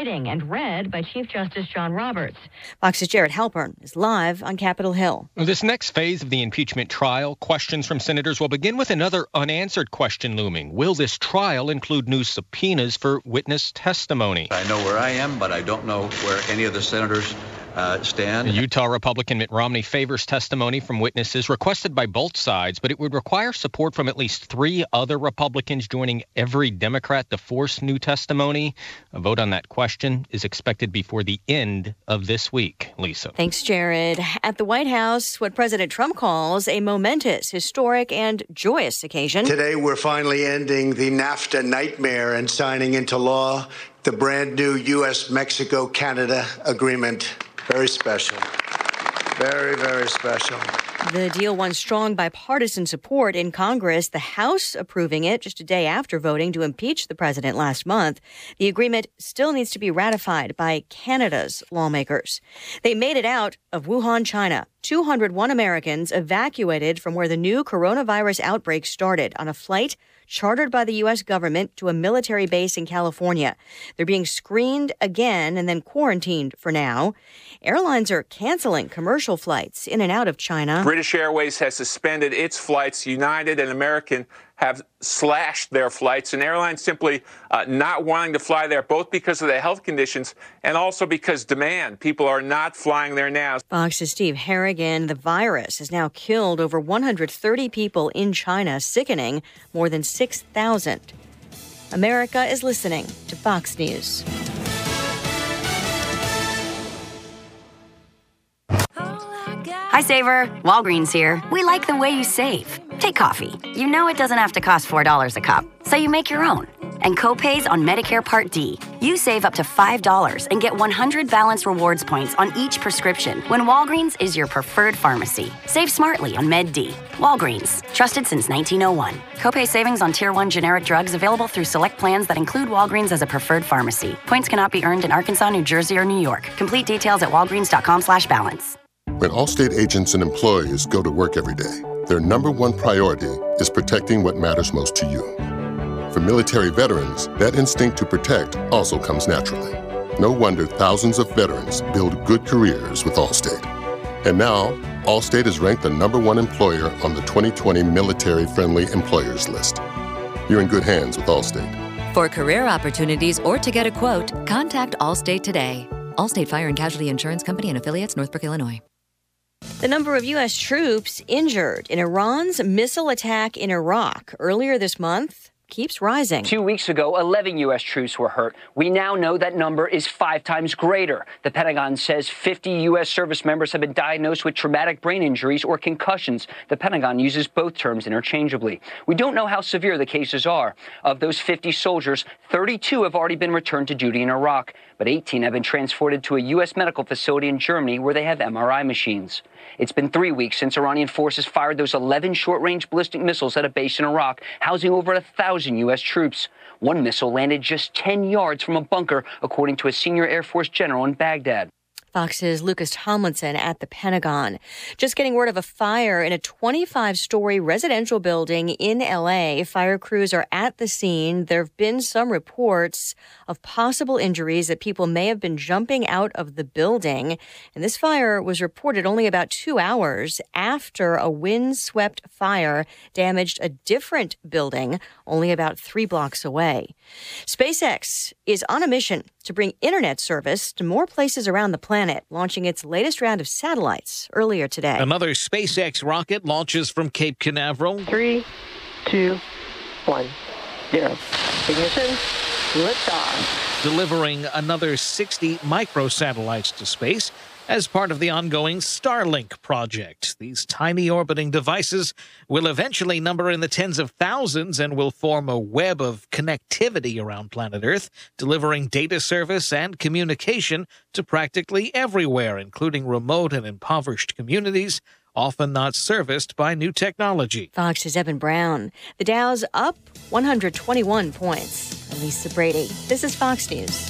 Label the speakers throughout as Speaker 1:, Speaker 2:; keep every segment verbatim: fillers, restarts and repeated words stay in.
Speaker 1: writing and read by Chief Justice John Roberts.
Speaker 2: Fox's Jared Halpern is live on Capitol Hill.
Speaker 3: This next phase of the impeachment trial, questions from senators will begin with another unanswered question looming. Will this trial include new subpoenas for witness testimony?
Speaker 4: I know where I am, but I don't know where any of the senators uh, stand.
Speaker 3: Utah Republican Mitt Romney favors testimony from witnesses requested by both sides, but it would require support from at least three other Republicans joining every Democrat to force new testimony. A vote on that question is expected before the end of this week. Lisa.
Speaker 2: Thanks, Jared. At the White House, what President Trump calls a momentous, historic, and joyous occasion.
Speaker 5: Today, we're finally ending the NAFTA nightmare and signing into law the brand new U S Mexico Canada agreement. Very special. Very, very special.
Speaker 2: The deal won strong bipartisan support in Congress, the House approving it just a day after voting to impeach the president last month. The agreement still needs to be ratified by Canada's lawmakers. They made it out of Wuhan, China. two hundred one Americans evacuated from where the new coronavirus outbreak started on a flight chartered by the U S government to a military base in California. They're being screened again and then quarantined for now. Airlines are canceling commercial flights in and out of China.
Speaker 6: British Airways has suspended its flights. United and American have slashed their flights, and airlines simply uh, not wanting to fly there, both because of the health conditions and also because demand. People are not flying there now.
Speaker 2: Fox's Steve Harrigan. The virus has now killed over one hundred thirty people in China, sickening more than six thousand. America is listening to Fox News.
Speaker 7: Hi, Saver. Walgreens here. We like the way you save. Take coffee. You know it doesn't have to cost four dollars a cup, so you make your own. And copays on Medicare Part D. You save up to five dollars and get one hundred Balance Rewards points on each prescription when Walgreens is your preferred pharmacy. Save smartly on Med D. Walgreens. Trusted since nineteen oh one. Copay savings on Tier one generic drugs available through select plans that include Walgreens as a preferred pharmacy. Points cannot be earned in Arkansas, New Jersey, or New York. Complete details at walgreens.com slash balance.
Speaker 8: When Allstate agents and employees go to work every day, their number one priority is protecting what matters most to you. For military veterans, that instinct to protect also comes naturally. No wonder thousands of veterans build good careers with Allstate. And now, Allstate is ranked the number one employer on the twenty twenty Military Friendly Employers list. You're in good hands with Allstate.
Speaker 9: For career opportunities or to get a quote, contact Allstate today. Allstate Fire and Casualty Insurance Company and Affiliates, Northbrook, Illinois.
Speaker 2: The number of U S troops injured in Iran's missile attack in Iraq earlier this month keeps rising.
Speaker 10: Two weeks ago, eleven U S troops were hurt. We now know that number is five times greater. The Pentagon says fifty U S service members have been diagnosed with traumatic brain injuries or concussions. The Pentagon uses both terms interchangeably. We don't know how severe the cases are. Of those fifty soldiers, thirty-two have already been returned to duty in Iraq, but eighteen have been transported to a U S medical facility in Germany where they have M R I machines. It's been three weeks since Iranian forces fired those eleven short-range ballistic missiles at a base in Iraq, housing over a thousand U S troops. One missile landed just ten yards from a bunker, according to a senior Air Force general in Baghdad.
Speaker 2: Fox's Lucas Tomlinson at the Pentagon. Just getting word of a fire in a twenty-five story residential building in L A. Fire crews are at the scene. There have been some reports of possible injuries, that people may have been jumping out of the building. And this fire was reported only about two hours after a windswept fire damaged a different building only about three blocks away. SpaceX is on a mission to bring internet service to more places around the planet, launching its latest round of satellites earlier today.
Speaker 11: Another SpaceX rocket launches from Cape Canaveral.
Speaker 12: Three, two, one, zero. Ignition, liftoff.
Speaker 11: Delivering another sixty microsatellites to space as part of the ongoing Starlink project. These tiny orbiting devices will eventually number in the tens of thousands and will form a web of connectivity around planet Earth, delivering data service and communication to practically everywhere, including remote and impoverished communities, often not serviced by new technology.
Speaker 2: Fox's Evan Brown. The Dow's up one hundred twenty-one points. I'm Lisa Brady. This is Fox News.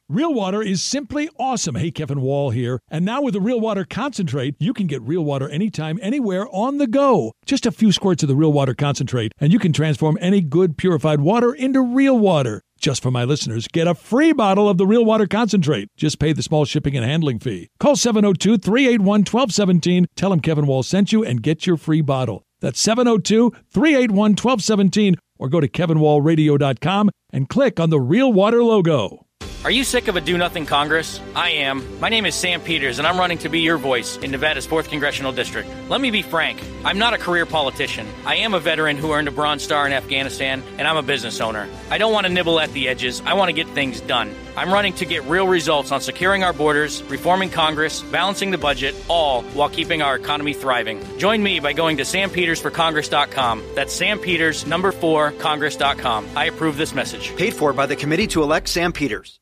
Speaker 13: Real Water is simply awesome. Hey, Kevin Wall here. And now with the Real Water Concentrate, you can get Real Water anytime, anywhere, on the go. Just a few squirts of the Real Water Concentrate, and you can transform any good purified water into real water. Just for my listeners, get a free bottle of the Real Water Concentrate. Just pay the small shipping and handling fee. Call seven oh two, three eight one, one two one seven. Tell them Kevin Wall sent you and get your free bottle. That's seven oh two, three eight one, one two one seven, or go to kevin wall radio dot com and click on the Real Water logo.
Speaker 14: Are you sick of a do-nothing Congress? I am. My name is Sam Peters, and I'm running to be your voice in Nevada's fourth Congressional District. Let me be frank. I'm not a career politician. I am a veteran who earned a Bronze Star in Afghanistan, and I'm a business owner. I don't want to nibble at the edges. I want to get things done. I'm running to get real results on securing our borders, reforming Congress, balancing the budget, all while keeping our economy thriving. Join me by going to sam peters for congress dot com. That's Sam Peters, number four, congress dot com. I approve this message.
Speaker 15: Paid for by the Committee to Elect Sam Peters.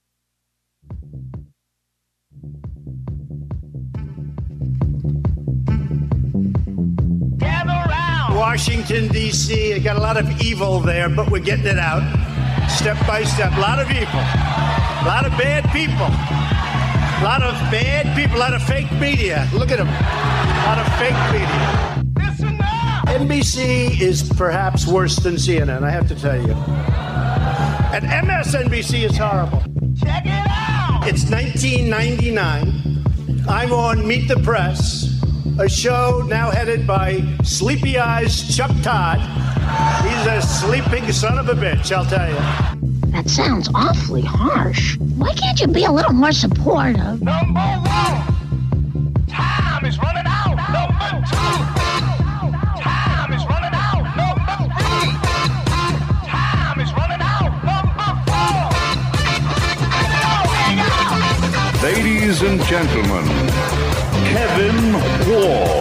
Speaker 5: Washington, D C I got a lot of evil there, but we're getting it out step by step. A lot of evil. A lot of bad people. A lot of bad people. A lot of fake media. Look at them. A lot of fake media. Listen up. N B C is perhaps worse than C N N, I have to tell you. And M S N B C is horrible. Check it out. It's nineteen ninety-nine. I'm on Meet the Press, a show now headed by Sleepy Eyes Chuck Todd. He's a sleeping son of a bitch, I'll tell you.
Speaker 16: That sounds awfully harsh. Why can't you be a little more supportive?
Speaker 17: Number one, time is running out. Number two, time is running out. Number three, time is running out. Number four.
Speaker 18: Ladies and gentlemen, Kevin Wall.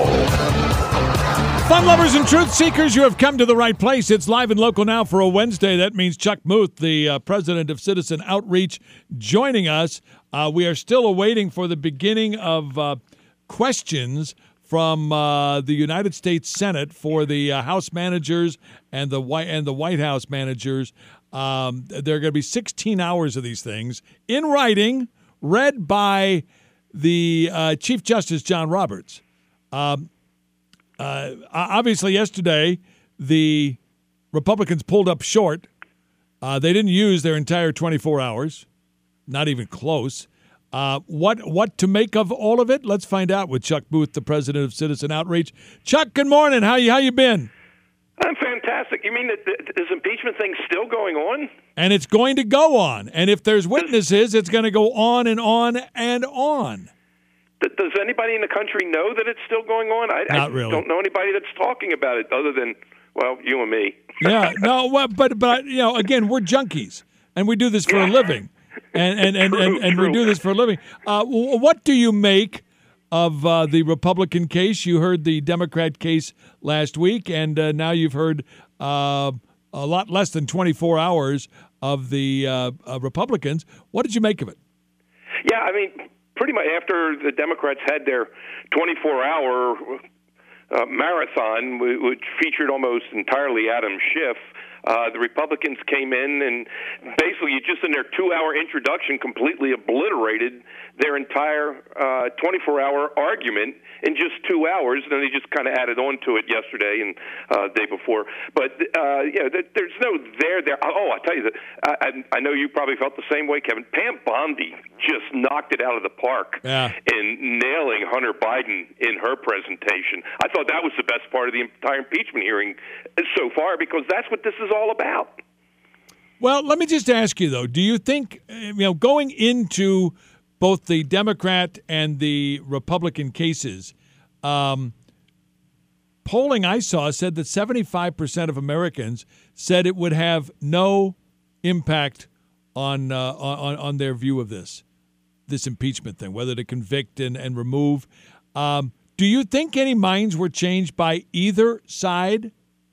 Speaker 13: Fun lovers and truth seekers, you have come to the right place. It's live and local now for a Wednesday. That means Chuck Muth, the uh, president of Citizen Outreach, joining us. Uh, we are still awaiting for the beginning of uh, questions from uh, the United States Senate for the uh, House managers and the White and the White House managers. Um, there are going to be sixteen hours of these things in writing, read by the uh, Chief Justice John Roberts. Um, uh, obviously, yesterday, the Republicans pulled up short. Uh, they didn't use their entire twenty-four hours, not even close. Uh, what what to make of all of it? Let's find out with Chuck Muth, the president of Citizen Outreach. Chuck, good morning. How you how you been?
Speaker 19: I'm fantastic. You mean that this impeachment thing's still going on?
Speaker 13: And it's going to go on. And if there's witnesses, it's going to go on and on and on.
Speaker 19: Does anybody in the country know that it's still going on? I,
Speaker 13: Not
Speaker 19: I
Speaker 13: really.
Speaker 19: don't know anybody that's talking about it other than, well, you and me.
Speaker 13: Yeah, no, well, but, but you know, again, we're junkies, and we do this for a living. And and, and, and, and we do this for a living. Uh, what do you make of uh, the Republican case? You heard the Democrat case last week, and uh, now you've heard uh, a lot less than twenty-four hours of the uh, uh, Republicans. What did you make of it?
Speaker 19: Yeah, I mean, pretty much after the Democrats had their twenty-four hour uh, marathon, which featured almost entirely Adam Schiff, Uh, the Republicans came in and basically just in their two-hour introduction completely obliterated their entire uh, twenty-four hour argument in just two hours. And then they just kind of added on to it yesterday and uh, the day before. But, uh, you know, there's no there there. Oh, I'll tell you, that I, I know you probably felt the same way, Kevin. Pam Bondi just knocked it out of the park
Speaker 13: yeah.
Speaker 19: in nailing Hunter Biden in her presentation. I thought that was the best part of the entire impeachment hearing so far, because that's what this is all about.
Speaker 13: Well, let me just ask you, though, do you think, you know, going into both the Democrat and the Republican cases, um, polling I saw said that seventy-five percent of Americans said it would have no impact on uh, on, on their view of this, this impeachment thing, whether to convict and, and remove. Um, do you think any minds were changed by either side?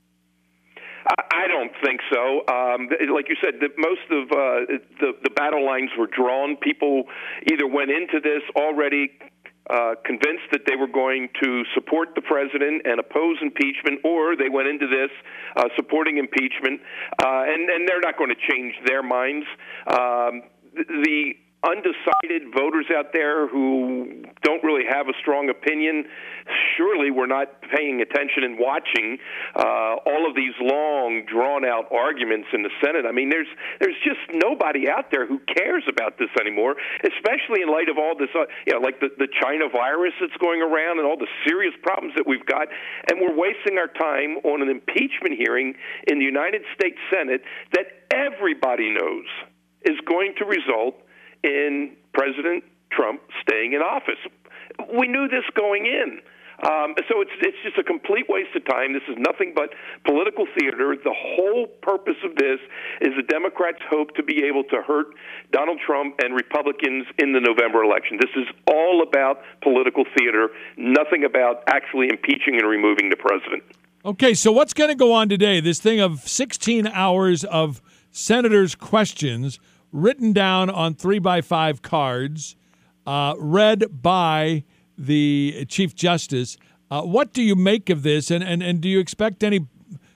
Speaker 19: I don't think so. Um, like you said, the, most of uh, the, the battle lines were drawn. People either went into this already uh, convinced that they were going to support the president and oppose impeachment, or they went into this uh, supporting impeachment, uh, and, and they're not going to change their minds. Um, the undecided voters out there who don't really have a strong opinion surely were not paying attention and watching uh, all of these long, drawn-out arguments in the Senate. I mean, there's there's just nobody out there who cares about this anymore, especially in light of all this, uh, you know, like the, the China virus that's going around and all the serious problems that we've got, and we're wasting our time on an impeachment hearing in the United States Senate that everybody knows is going to result in President Trump staying in office. We knew this going in. Um, so it's it's just a complete waste of time. This is nothing but political theater. The whole purpose of this is the Democrats hope to be able to hurt Donald Trump and Republicans in the November election. This is all about political theater, nothing about actually impeaching and removing the president.
Speaker 13: Okay, so what's going to go on today? This thing of sixteen hours of senators' questions written down on three by five cards, uh, read by the Chief Justice. Uh, what do you make of this, and, and, and do you expect any,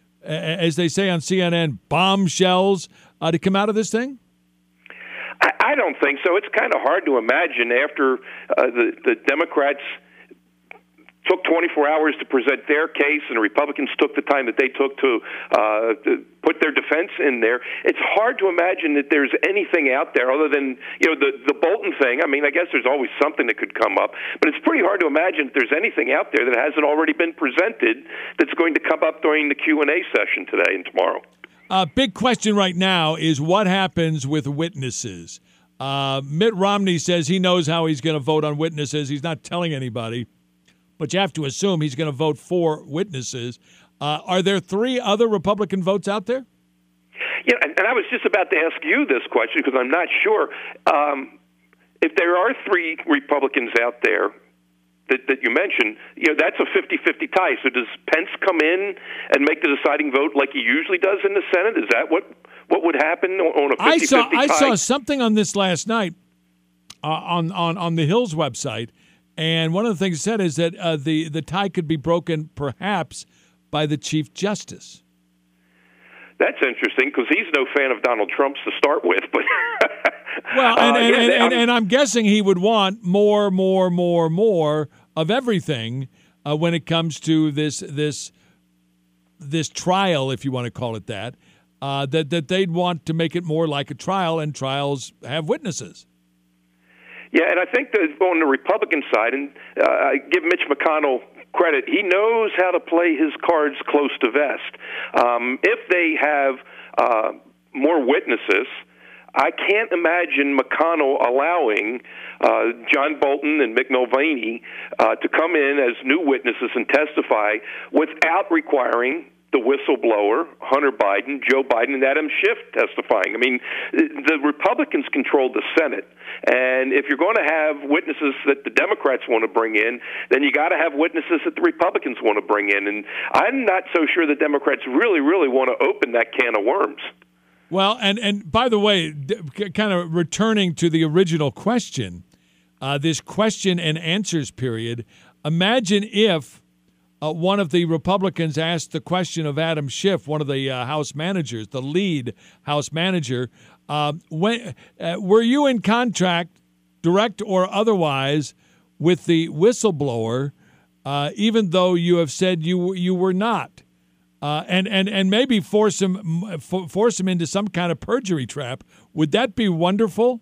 Speaker 13: as they say on C N N, bombshells uh, to come out of this thing?
Speaker 19: I, I don't think so. It's kind of hard to imagine after uh, the, the Democrats took twenty-four hours to present their case, and the Republicans took the time that they took to, uh, to put their defense in there. It's hard to imagine that there's anything out there other than, you know, the, the Bolton thing. I mean, I guess there's always something that could come up, but it's pretty hard to imagine that there's anything out there that hasn't already been presented that's going to come up during the Q and A session today and tomorrow.
Speaker 13: Uh, big question right now is what happens with witnesses. Uh, Mitt Romney says he knows how he's going to vote on witnesses. He's not telling anybody. But you have to assume he's going to vote for witnesses. Uh, are there three other Republican votes out there?
Speaker 19: Yeah, and, and I was just about to ask you this question because I'm not sure. Um, if there are three Republicans out there that, that you mentioned, you know, that's a fifty-fifty tie. So does Pence come in and make the deciding vote like he usually does in the Senate? Is that what, what would happen on a fifty-fifty tie?
Speaker 13: I saw I saw something on this last night uh, on, on, on the Hill's website. And one of the things it said is that uh, the, the tie could be broken perhaps by the Chief Justice.
Speaker 19: That's interesting because he's no fan of Donald Trump's to start with. But
Speaker 13: well, and,
Speaker 19: uh,
Speaker 13: and,
Speaker 19: yeah,
Speaker 13: and,
Speaker 19: I'm,
Speaker 13: and, and I'm guessing he would want more, more, more, more of everything uh, when it comes to this this this trial, if you want to call it that, uh, that, that they'd want to make it more like a trial, and trials have witnesses.
Speaker 19: Yeah, and I think that on the Republican side, and uh, I give Mitch McConnell credit, he knows how to play his cards close to vest. Um, if they have uh, more witnesses, I can't imagine McConnell allowing uh, John Bolton and Mick Mulvaney uh, to come in as new witnesses and testify without requiring the whistleblower, Hunter Biden, Joe Biden, and Adam Schiff testifying. I mean, the Republicans control the Senate, and if you're going to have witnesses that the Democrats want to bring in, then you got to have witnesses that the Republicans want to bring in. And I'm not so sure the Democrats really, really want to open that can of worms.
Speaker 13: Well, and, and by the way, kind of returning to the original question, uh, this question and answers period, imagine if Uh, one of the Republicans asked the question of Adam Schiff, one of the uh, House managers, the lead House manager, uh, when, uh, were you in contract, direct or otherwise, with the whistleblower, uh, even though you have said you you were not? Uh, and, and, and maybe force him, force him into some kind of perjury trap. Would that be wonderful?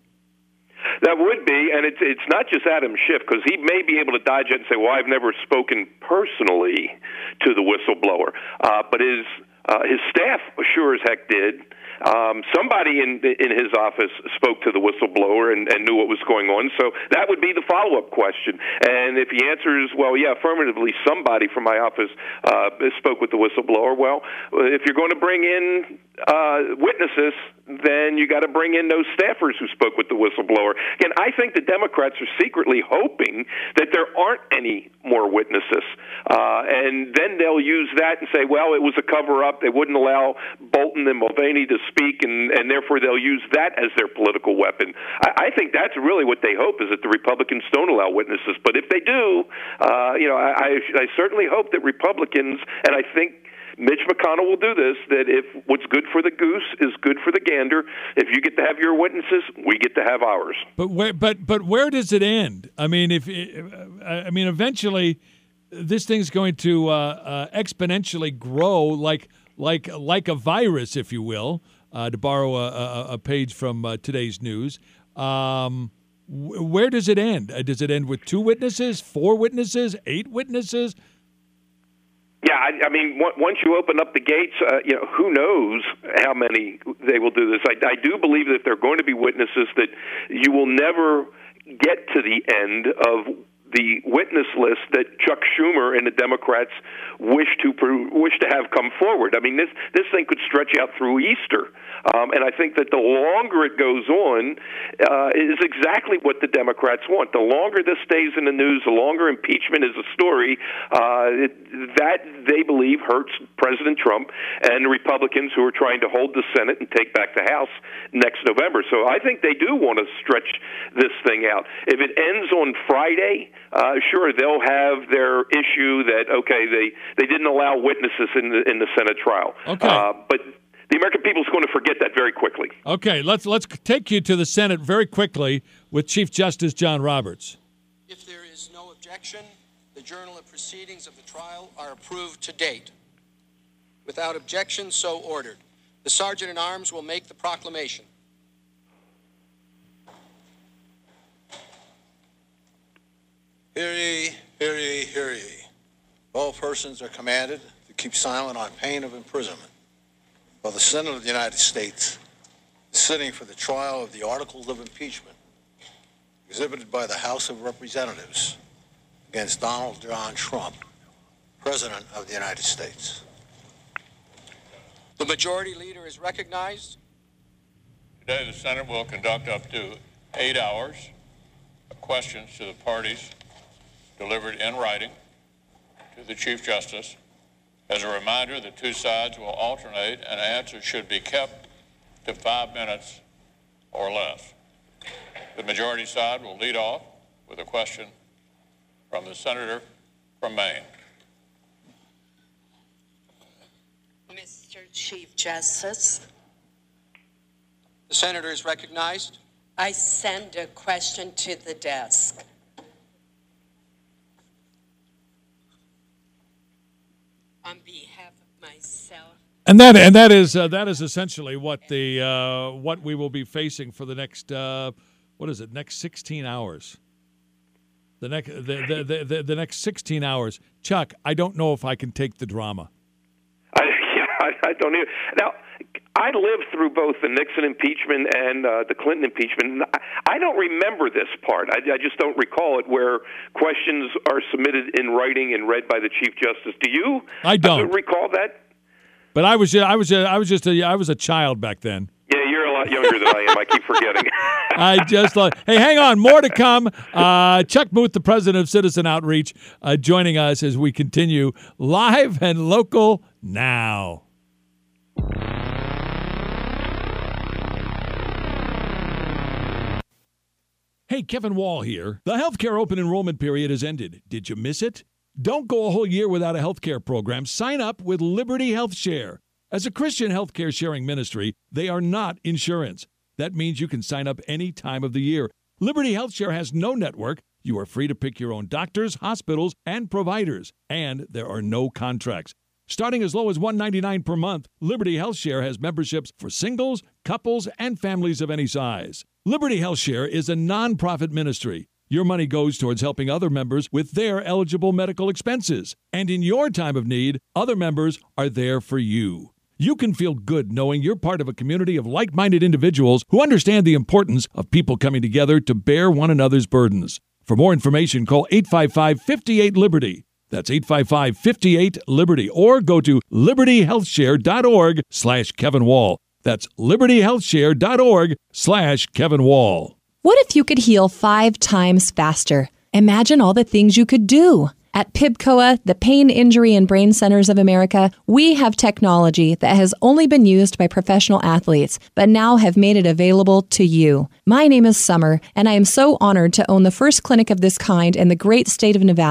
Speaker 19: That would be, and it's it's not just Adam Schiff, because he may be able to dodge it and say, well, I've never spoken personally to the whistleblower. Uh, but his uh, his staff sure as heck did. Um, somebody in in his office spoke to the whistleblower and, and knew what was going on. So that would be the follow-up question. And if he answers, well, yeah, affirmatively, somebody from my office uh, spoke with the whistleblower, well, if you're going to bring in uh, witnesses, then you got to bring in those staffers who spoke with the whistleblower. Again, I think the Democrats are secretly hoping that there aren't any more witnesses. Uh, and then they'll use that and say, well, it was a cover-up. They wouldn't allow Bolton and Mulvaney to speak, and, and therefore they'll use that as their political weapon. I, I think that's really what they hope, is that the Republicans don't allow witnesses. But if they do, uh, you know, I, I, I certainly hope that Republicans, and I think Mitch McConnell will do this, that if what's good for the goose is good for the gander, if you get to have your witnesses, we get to have ours.
Speaker 13: But where, but, but where does it end? I mean, if I mean, eventually this thing's going to uh, uh, exponentially grow like like like a virus, if you will, uh, to borrow a, a, a page from uh, today's news. Um, where does it end? Uh, does it end with two witnesses, four witnesses, eight witnesses?
Speaker 19: Yeah, I, I mean, once you open up the gates, uh, you know, who knows how many they will do this. I, I do believe that there are going to be witnesses that you will never get to the end of the witness list that Chuck Schumer and the Democrats wish to wish to have come forward. I mean, this this thing could stretch out through Easter, um, and I think that the longer it goes on, uh, is exactly what the Democrats want. The longer this stays in the news, the longer impeachment is a story, uh, it, that they believe hurts President Trump and the Republicans who are trying to hold the Senate and take back the House next November. So I think they do want to stretch this thing out. If it ends on Friday, Uh, sure, they'll have their issue that, okay, they, they didn't allow witnesses in the in the Senate trial.
Speaker 13: Okay.
Speaker 19: Uh, but the American people is going to forget that very quickly.
Speaker 13: Okay, let's let's take you to the Senate very quickly with Chief Justice John Roberts.
Speaker 20: If there is no objection, the Journal of Proceedings of the trial are approved to date. Without objection, so ordered. The Sergeant-at-Arms will make the proclamation.
Speaker 21: Hear ye, hear ye, hear ye. All persons are commanded to keep silent on pain of imprisonment, while the Senate of the United States is sitting for the trial of the articles of impeachment exhibited by the House of Representatives against Donald John Trump, President of the United States.
Speaker 20: The Majority Leader is recognized.
Speaker 22: Today, the Senate will conduct up to eight hours of questions to the parties delivered in writing to the Chief Justice. As a reminder, the two sides will alternate, and answers should be kept to five minutes or less. The majority side will lead off with a question from the senator from Maine.
Speaker 23: Mister Chief Justice.
Speaker 20: The senator is recognized.
Speaker 23: I send a question to the desk. On behalf of myself.
Speaker 13: And that and that is uh, that is essentially what the uh, what we will be facing for the next uh, what is it next sixteen hours. The next the the, the the the next sixteen hours. Chuck, I don't know if I can take the drama.
Speaker 19: I, yeah, I, I don't either. Now, I lived through both the Nixon impeachment and uh, the Clinton impeachment. I don't remember this part. I, I just don't recall it, where questions are submitted in writing and read by the Chief Justice. Do you?
Speaker 13: I don't
Speaker 19: recall that.
Speaker 13: But I was I was I was just a, I was a child back then.
Speaker 19: Yeah, you're a lot younger than I am. I keep forgetting.
Speaker 13: I just thought, hey, hang on, more to come. Uh, Chuck Muth, the president of Citizen Outreach, uh, joining us as we continue live and local now. Hey, Kevin Wall here. The healthcare open enrollment period has ended. Did you miss it? Don't go a whole year without a healthcare program. Sign up with Liberty Health Share. As a Christian healthcare sharing ministry, they are not insurance. That means you can sign up any time of the year. Liberty Health Share has no network. You are free to pick your own doctors, hospitals, and providers. And there are no contracts. Starting as low as one dollar and ninety-nine cents per month, Liberty Health Share has memberships for singles, couples, and families of any size. Liberty Health Share is a nonprofit ministry. Your money goes towards helping other members with their eligible medical expenses. And in your time of need, other members are there for you. You can feel good knowing you're part of a community of like-minded individuals who understand the importance of people coming together to bear one another's burdens. For more information, call eight five five, five eight, Liberty. That's eight five five, five eight, Liberty. Or go to libertyhealthshare.org slash Kevin Wall. That's libertyhealthshare.org slash Kevin Wall.
Speaker 24: What if you could heal five times faster? Imagine all the things you could do. At P I B C O A, the Pain, Injury, and Brain Centers of America, we have technology that has only been used by professional athletes, but now have made it available to you. My name is Summer, and I am so honored to own the first clinic of this kind in the great state of Nevada.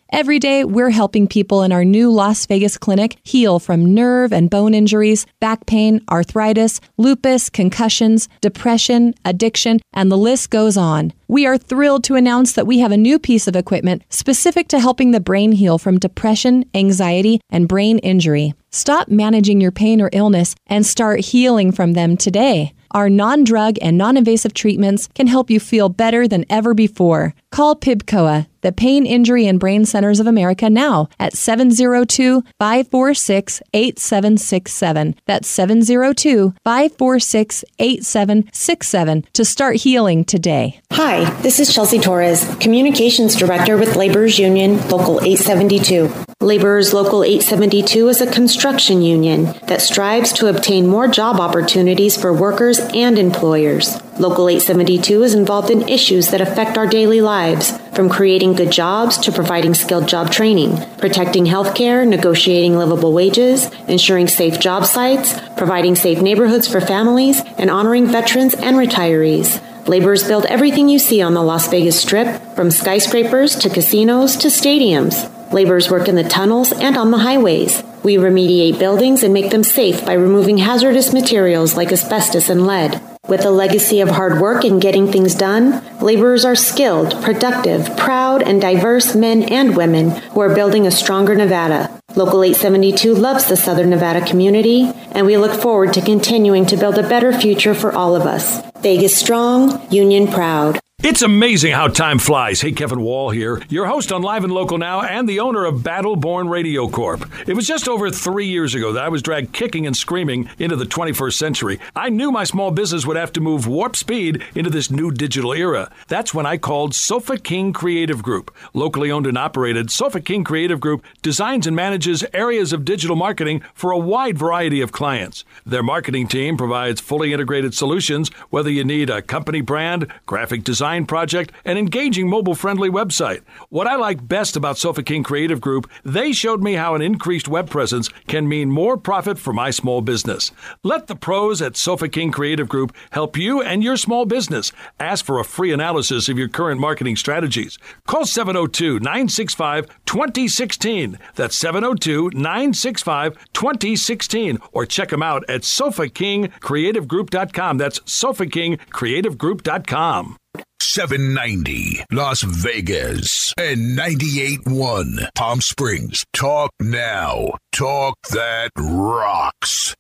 Speaker 24: Every day, we're helping people in our new Las Vegas clinic heal from nerve and bone injuries, back pain, arthritis, lupus, concussions, depression, addiction, and the list goes on. We are thrilled to announce that we have a new piece of equipment specific to helping the brain heal from depression, anxiety, and brain injury. Stop managing your pain or illness and start healing from them today. Our non-drug and non-invasive treatments can help you feel better than ever before. Call P I B C O A, the Pain, Injury, and Brain Centers of America, now at seven oh two, five four six, eight seven six seven. That's seven oh two, five four six, eight seven six seven to start healing today.
Speaker 1: Hi, this is Chelsea Torres, Communications Director with Laborers Union Local eight seventy-two. Laborers Local eight seventy-two is a construction union that strives to obtain more job opportunities for workers and employers. Local eight seventy-two is involved in issues that affect our daily lives, from creating good jobs to providing skilled job training, protecting health care, negotiating livable wages, ensuring safe job sites, providing safe neighborhoods for families, and honoring veterans and retirees. Laborers build everything you see on the Las Vegas Strip, from skyscrapers to casinos to stadiums. Laborers work in the tunnels and on the highways. We remediate buildings and make them safe by removing hazardous materials like asbestos and lead. With a legacy of hard work and getting things done, laborers are skilled, productive, proud, and diverse men and women who are building a stronger Nevada. Local eight seventy-two loves the Southern Nevada community, and we look forward to continuing to build a better future for all of us. Vegas strong, union proud.
Speaker 3: It's amazing how time flies. Hey, Kevin Wall here, your host on Live and Local Now and the owner of Battleborn Radio Corp. It was just over three years ago that I was dragged kicking and screaming into the twenty-first century. I knew my small business would have to move warp speed into this new digital era. That's when I called Sofa King Creative Group. Locally owned and operated, Sofa King Creative Group designs and manages areas of digital marketing for a wide variety of clients. Their marketing team provides fully integrated solutions, whether you need a company brand, graphic design project, an engaging mobile-friendly website. What I like best about Sofa King Creative Group, they showed me how an increased web presence can mean more profit for my small business. Let the pros at Sofa King Creative Group help you and your small business. Ask for a free analysis of your current marketing strategies. Call seven oh two, nine six five, two oh one six. That's seven oh two, nine six five, two oh one six. Or check them out at sofa king creative group dot com. That's sofa king creative group dot com.
Speaker 4: seven ninety Las Vegas and ninety-eight point one Palm Springs. Talk now. Talk that rocks.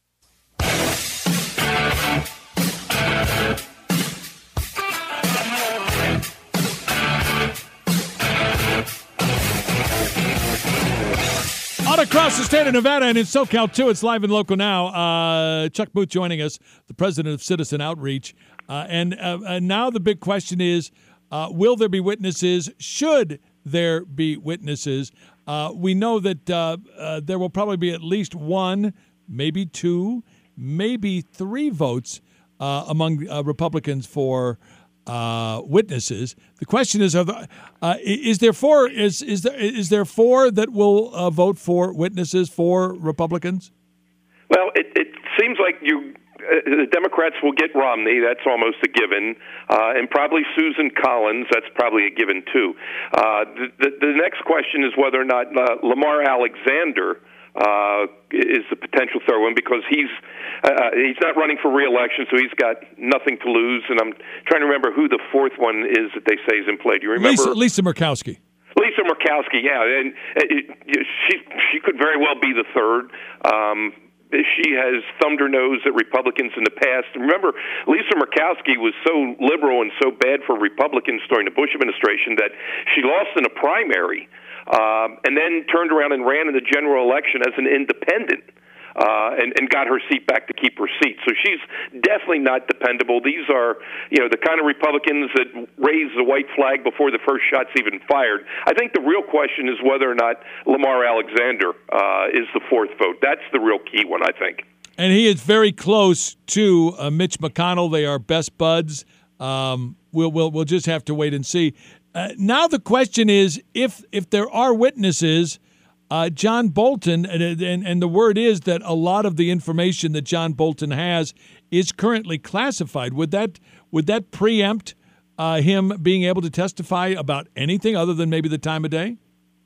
Speaker 13: All across the state of Nevada and in SoCal, too, it's Live and Local Now. Uh, Chuck Booth joining us, the president of Citizen Outreach. Uh, and, uh, and now the big question is, uh, will there be witnesses? Should there be witnesses? Uh, we know that uh, uh, there will probably be at least one, maybe two, maybe three votes uh, among uh, Republicans for uh, witnesses. The question is: are the, uh, is there four? Is is there is there four that will uh, vote for witnesses for Republicans?
Speaker 19: Well, it, it seems like you. Uh, the Democrats will get Romney. That's almost a given. Uh, and probably Susan Collins. That's probably a given, too. Uh, the, the, the next question is whether or not uh, Lamar Alexander uh, is the potential third one, because he's uh, he's not running for re-election, so he's got nothing to lose. And I'm trying to remember who the fourth one is that they say is in play. Do you remember?
Speaker 13: Lisa, Lisa Murkowski.
Speaker 19: Lisa Murkowski, yeah. And it, it, she, she could very well be the third. Um She has thumbed her nose at Republicans in the past. Remember, Lisa Murkowski was so liberal and so bad for Republicans during the Bush administration that she lost in a primary um, and then turned around and ran in the general election as an independent uh, and, and got her seat back to keep her seat. So she's definitely not dependable. These are, you know, the kind of Republicans that raise the white flag before the first shot's even fired. I think the real question is whether or not Lamar Alexander uh, is the fourth vote. That's the real key one, I think.
Speaker 13: And he is very close to uh, Mitch McConnell. They are best buds. Um, we'll, we'll, we'll just have to wait and see. Uh, now the question is, if if there are witnesses, uh, John Bolton, and, and and the word is that a lot of the information that John Bolton has is currently classified. Would that would that preempt uh, him being able to testify about anything other than maybe the time of day?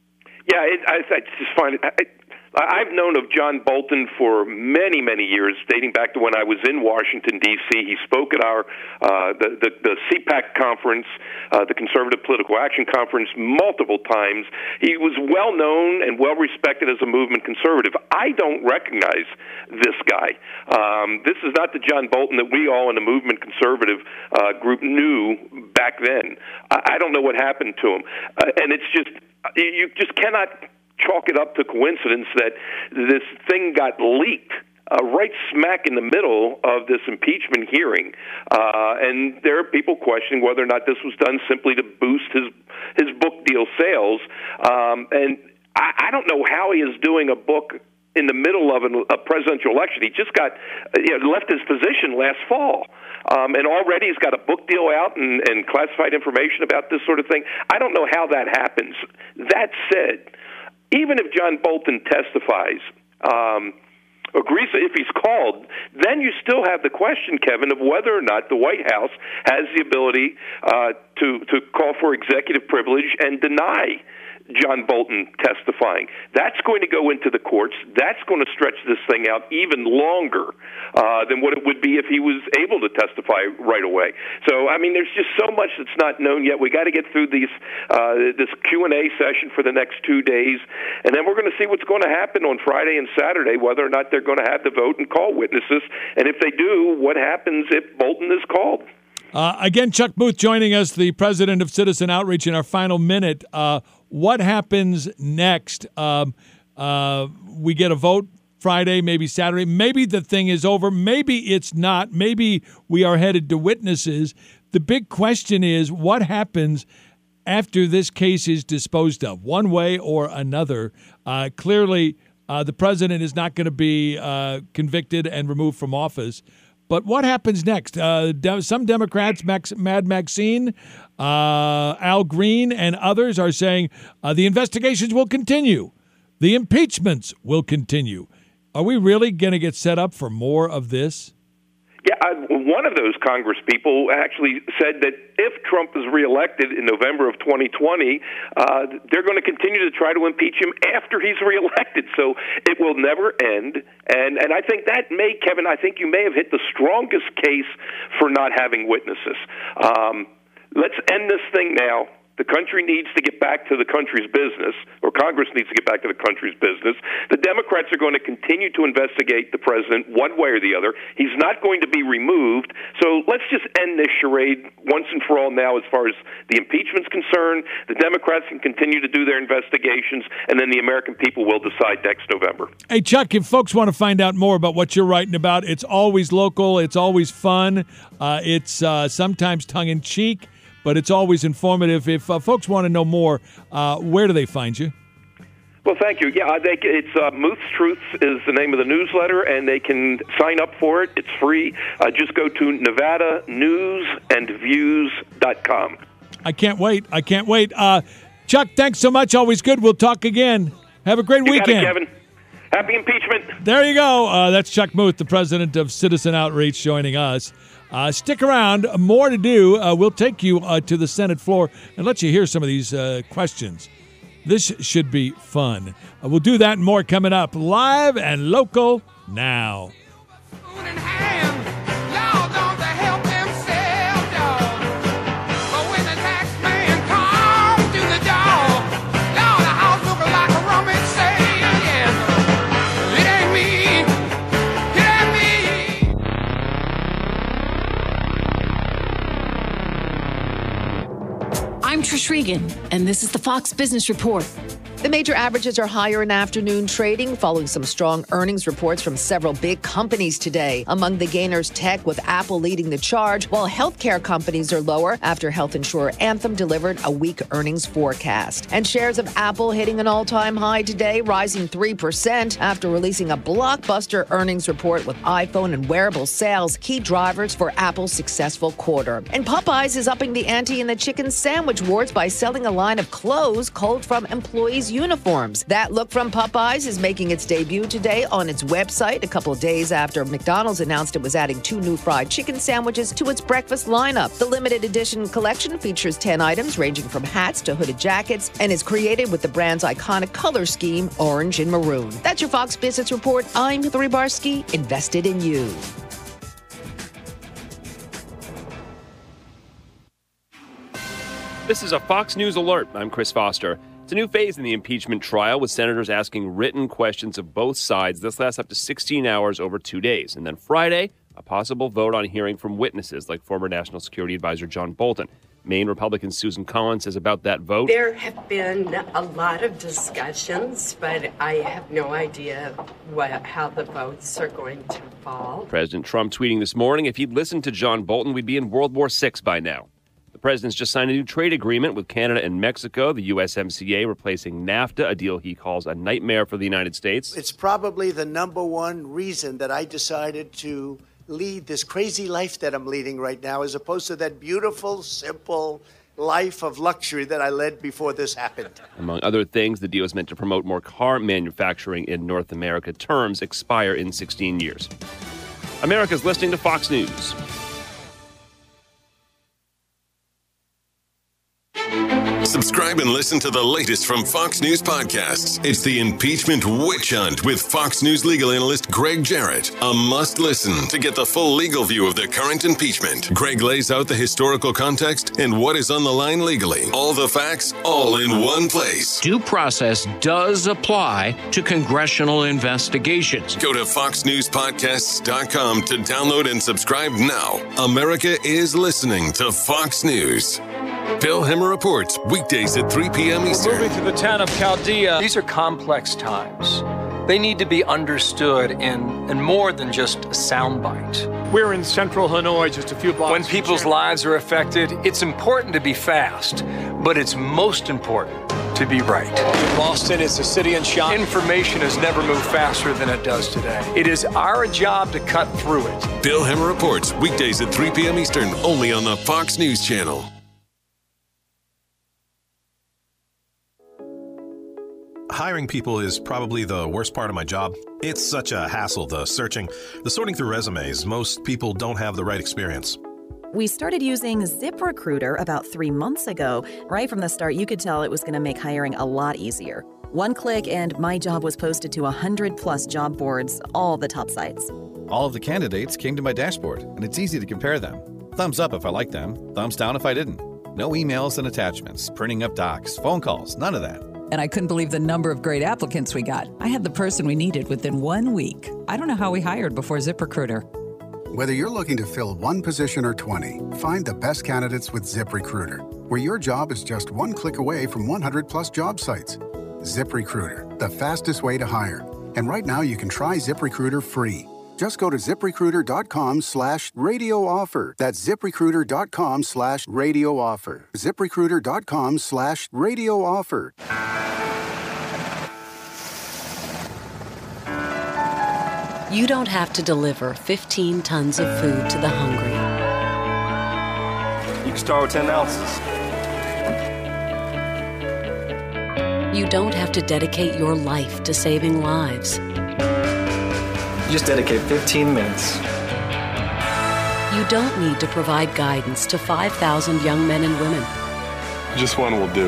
Speaker 19: Yeah, it, I, I just find it. I, I've known of John Bolton for many, many years, dating back to when I was in Washington, D C He spoke at our uh, the, the the C PAC conference, uh, the Conservative Political Action Conference, multiple times. He was well known and well respected as a movement conservative. I don't recognize this guy. Um, this is not the John Bolton that we all in the movement conservative uh, group knew back then. I, I don't know what happened to him, uh, and it's just you just cannot chalk it up to coincidence that this thing got leaked uh, right smack in the middle of this impeachment hearing, uh, and there are people questioning whether or not this was done simply to boost his his book deal sales. Um, and I, I don't know how he is doing a book in the middle of an, a presidential election. He just got you know, left his position last fall. Um, and already he's got a book deal out and, and classified information about this sort of thing. I don't know how that happens. That said, even if John Bolton testifies, um, agrees if he's called, then you still have the question, Kevin, of whether or not the White House has the ability uh, to to call for executive privilege and deny John Bolton testifying. That's going to go into the courts. That's going to stretch this thing out even longer uh, than what it would be if he was able to testify right away. So, I mean, there's just so much that's not known yet. We got to get through these uh, this Q and A session for the next two days, and then we're going to see what's going to happen on Friday and Saturday, whether or not they're going to have the vote and call witnesses, and if they do, what happens if Bolton is called.
Speaker 13: Uh, again, Chuck Booth joining us, the president of Citizen Outreach, in our final minute. Uh, what happens next? Um, uh, we get a vote Friday, maybe Saturday. Maybe the thing is over. Maybe it's not. Maybe we are headed to witnesses. The big question is what happens after this case is disposed of, one way or another. Uh, clearly, uh, the president is not going to be uh, convicted and removed from office. But what happens next? Uh, some Democrats, Max, Mad Maxine, uh, Al Green, and others are saying uh, the investigations will continue. The impeachments will continue. Are we really going to get set up for more of this?
Speaker 19: Yeah, I, one of those Congress people actually said that if Trump is reelected in November of twenty twenty, uh, they're going to continue to try to impeach him after he's reelected. So it will never end. And and I think that may, Kevin, I think you may have hit the strongest case for not having witnesses. Um, let's end this thing now. The country needs to get back to the country's business, or Congress needs to get back to the country's business. The Democrats are going to continue to investigate the president one way or the other. He's not going to be removed. So let's just end this charade once and for all now as far as the impeachment's concerned. The Democrats can continue to do their investigations, and then the American people will decide next November.
Speaker 13: Hey, Chuck, if folks want to find out more about what you're writing about, it's always local, it's always fun, uh, it's uh, sometimes tongue-in-cheek, but it's always informative. If uh, folks want to know more, uh, where do they find you?
Speaker 19: Well, thank you. Yeah, they, it's uh, Muth's Truths is the name of the newsletter, and they can sign up for it. It's free. Uh, just go to nevada news and views dot com.
Speaker 13: I can't wait. I can't wait. Uh, Chuck, thanks so much. Always good. We'll talk again. Have a great
Speaker 19: you
Speaker 13: weekend.
Speaker 19: Got it, Kevin. Happy impeachment.
Speaker 13: There you go. Uh, that's Chuck Muth, the president of Citizen Outreach, joining us. Uh, stick around. More to do. Uh, we'll take you uh, to the Senate floor and let you hear some of these uh, questions. This should be fun. Uh, we'll do that and more coming up live and local now.
Speaker 6: I'm Trish Regan, and this is the Fox Business Report.
Speaker 7: The major averages are higher in afternoon trading, following some strong earnings reports from several big companies today. Among the gainers, tech, with Apple leading the charge, while healthcare companies are lower after health insurer Anthem delivered a weak earnings forecast. And shares of Apple hitting an all-time high today, rising three percent after releasing a blockbuster earnings report with iPhone and wearable sales, key drivers for Apple's successful quarter. And Popeyes is upping the ante in the chicken sandwich wars by selling a line of clothes culled from employees' Popeye's uniforms. That look from Popeyes is making its debut today on its website, a couple of days after McDonald's announced it was adding two new fried chicken sandwiches to its breakfast lineup. The limited edition collection features ten items ranging from hats to hooded jackets and is created with the brand's iconic color scheme, orange and maroon. That's your Fox Business Report. I'm Hillary Barsky, invested in you.
Speaker 8: This is a Fox News Alert. I'm Chris Foster. It's a new phase in the impeachment trial with senators asking written questions of both sides. This lasts up to sixteen hours over two days. And then Friday, a possible vote on hearing from witnesses like former National Security Advisor John Bolton. Maine Republican Susan Collins says about that vote.
Speaker 23: There have been a lot of discussions, but I have no idea what, how the votes are going to fall.
Speaker 8: President Trump tweeting this morning, if he'd listened to John Bolton, we'd be in World War Six by now. The president's just signed a new trade agreement with Canada and Mexico, the U S M C A replacing NAFTA, a deal he calls a nightmare for the United States.
Speaker 5: It's probably the number one reason that I decided to lead this crazy life that I'm leading right now, as opposed to that beautiful, simple life of luxury that I led before this happened.
Speaker 8: Among other things, the deal is meant to promote more car manufacturing in North America. Terms expire in sixteen years. America's listening to Fox News.
Speaker 9: Subscribe and listen to the latest from Fox News podcasts. It's the Impeachment Witch Hunt with Fox News legal analyst Greg Jarrett. A must listen to get the full legal view of the current impeachment. Greg lays out the historical context and what is on the line legally. All the facts, all in one place.
Speaker 10: Due process does apply to congressional investigations.
Speaker 9: Go to fox news podcasts dot com to download and subscribe now. America is listening to Fox News. Bill Hemmer reports weekdays at three p.m. Eastern.
Speaker 12: Moving to the town of Chaldea. These are complex times. They need to be understood in, in more than just a soundbite.
Speaker 25: We're in central Hanoi, just a few blocks.
Speaker 12: When people's lives are affected, it's important to be fast, but it's most important to be right.
Speaker 25: Boston is a city in shock.
Speaker 12: Information has never moved faster than it does today. It is our job to cut through it.
Speaker 9: Bill Hemmer reports weekdays at three p.m. Eastern, only on the Fox News Channel.
Speaker 26: Hiring people is probably the worst part of my job. It's such a hassle, the searching, the sorting through resumes. Most people don't have the right experience.
Speaker 27: We started using ZipRecruiter about three months ago. Right from the start, you could tell it was going to make hiring a lot easier. One click and my job was posted to one hundred plus job boards, all the top sites.
Speaker 28: All of the candidates came to my dashboard, and it's easy to compare them. Thumbs up if I liked them, thumbs down if I didn't. No emails and attachments, printing up docs, phone calls, none of that.
Speaker 29: And I couldn't believe the number of great applicants we got. I had the person we needed within one week. I don't know how we hired before ZipRecruiter.
Speaker 30: Whether you're looking to fill one position or twenty, find the best candidates with ZipRecruiter, where your job is just one click away from one hundred plus job sites. ZipRecruiter, the fastest way to hire. And right now you can try ZipRecruiter free. Just go to ZipRecruiter.com slash radio offer. That's ZipRecruiter.com slash radio offer. ZipRecruiter.com slash radio offer.
Speaker 31: You don't have to deliver fifteen tons of food to the hungry.
Speaker 12: You can start with ten ounces.
Speaker 31: You don't have to dedicate your life to saving lives.
Speaker 12: You just dedicate fifteen minutes.
Speaker 31: You don't need to provide guidance to five thousand young men and women.
Speaker 12: Just one will do.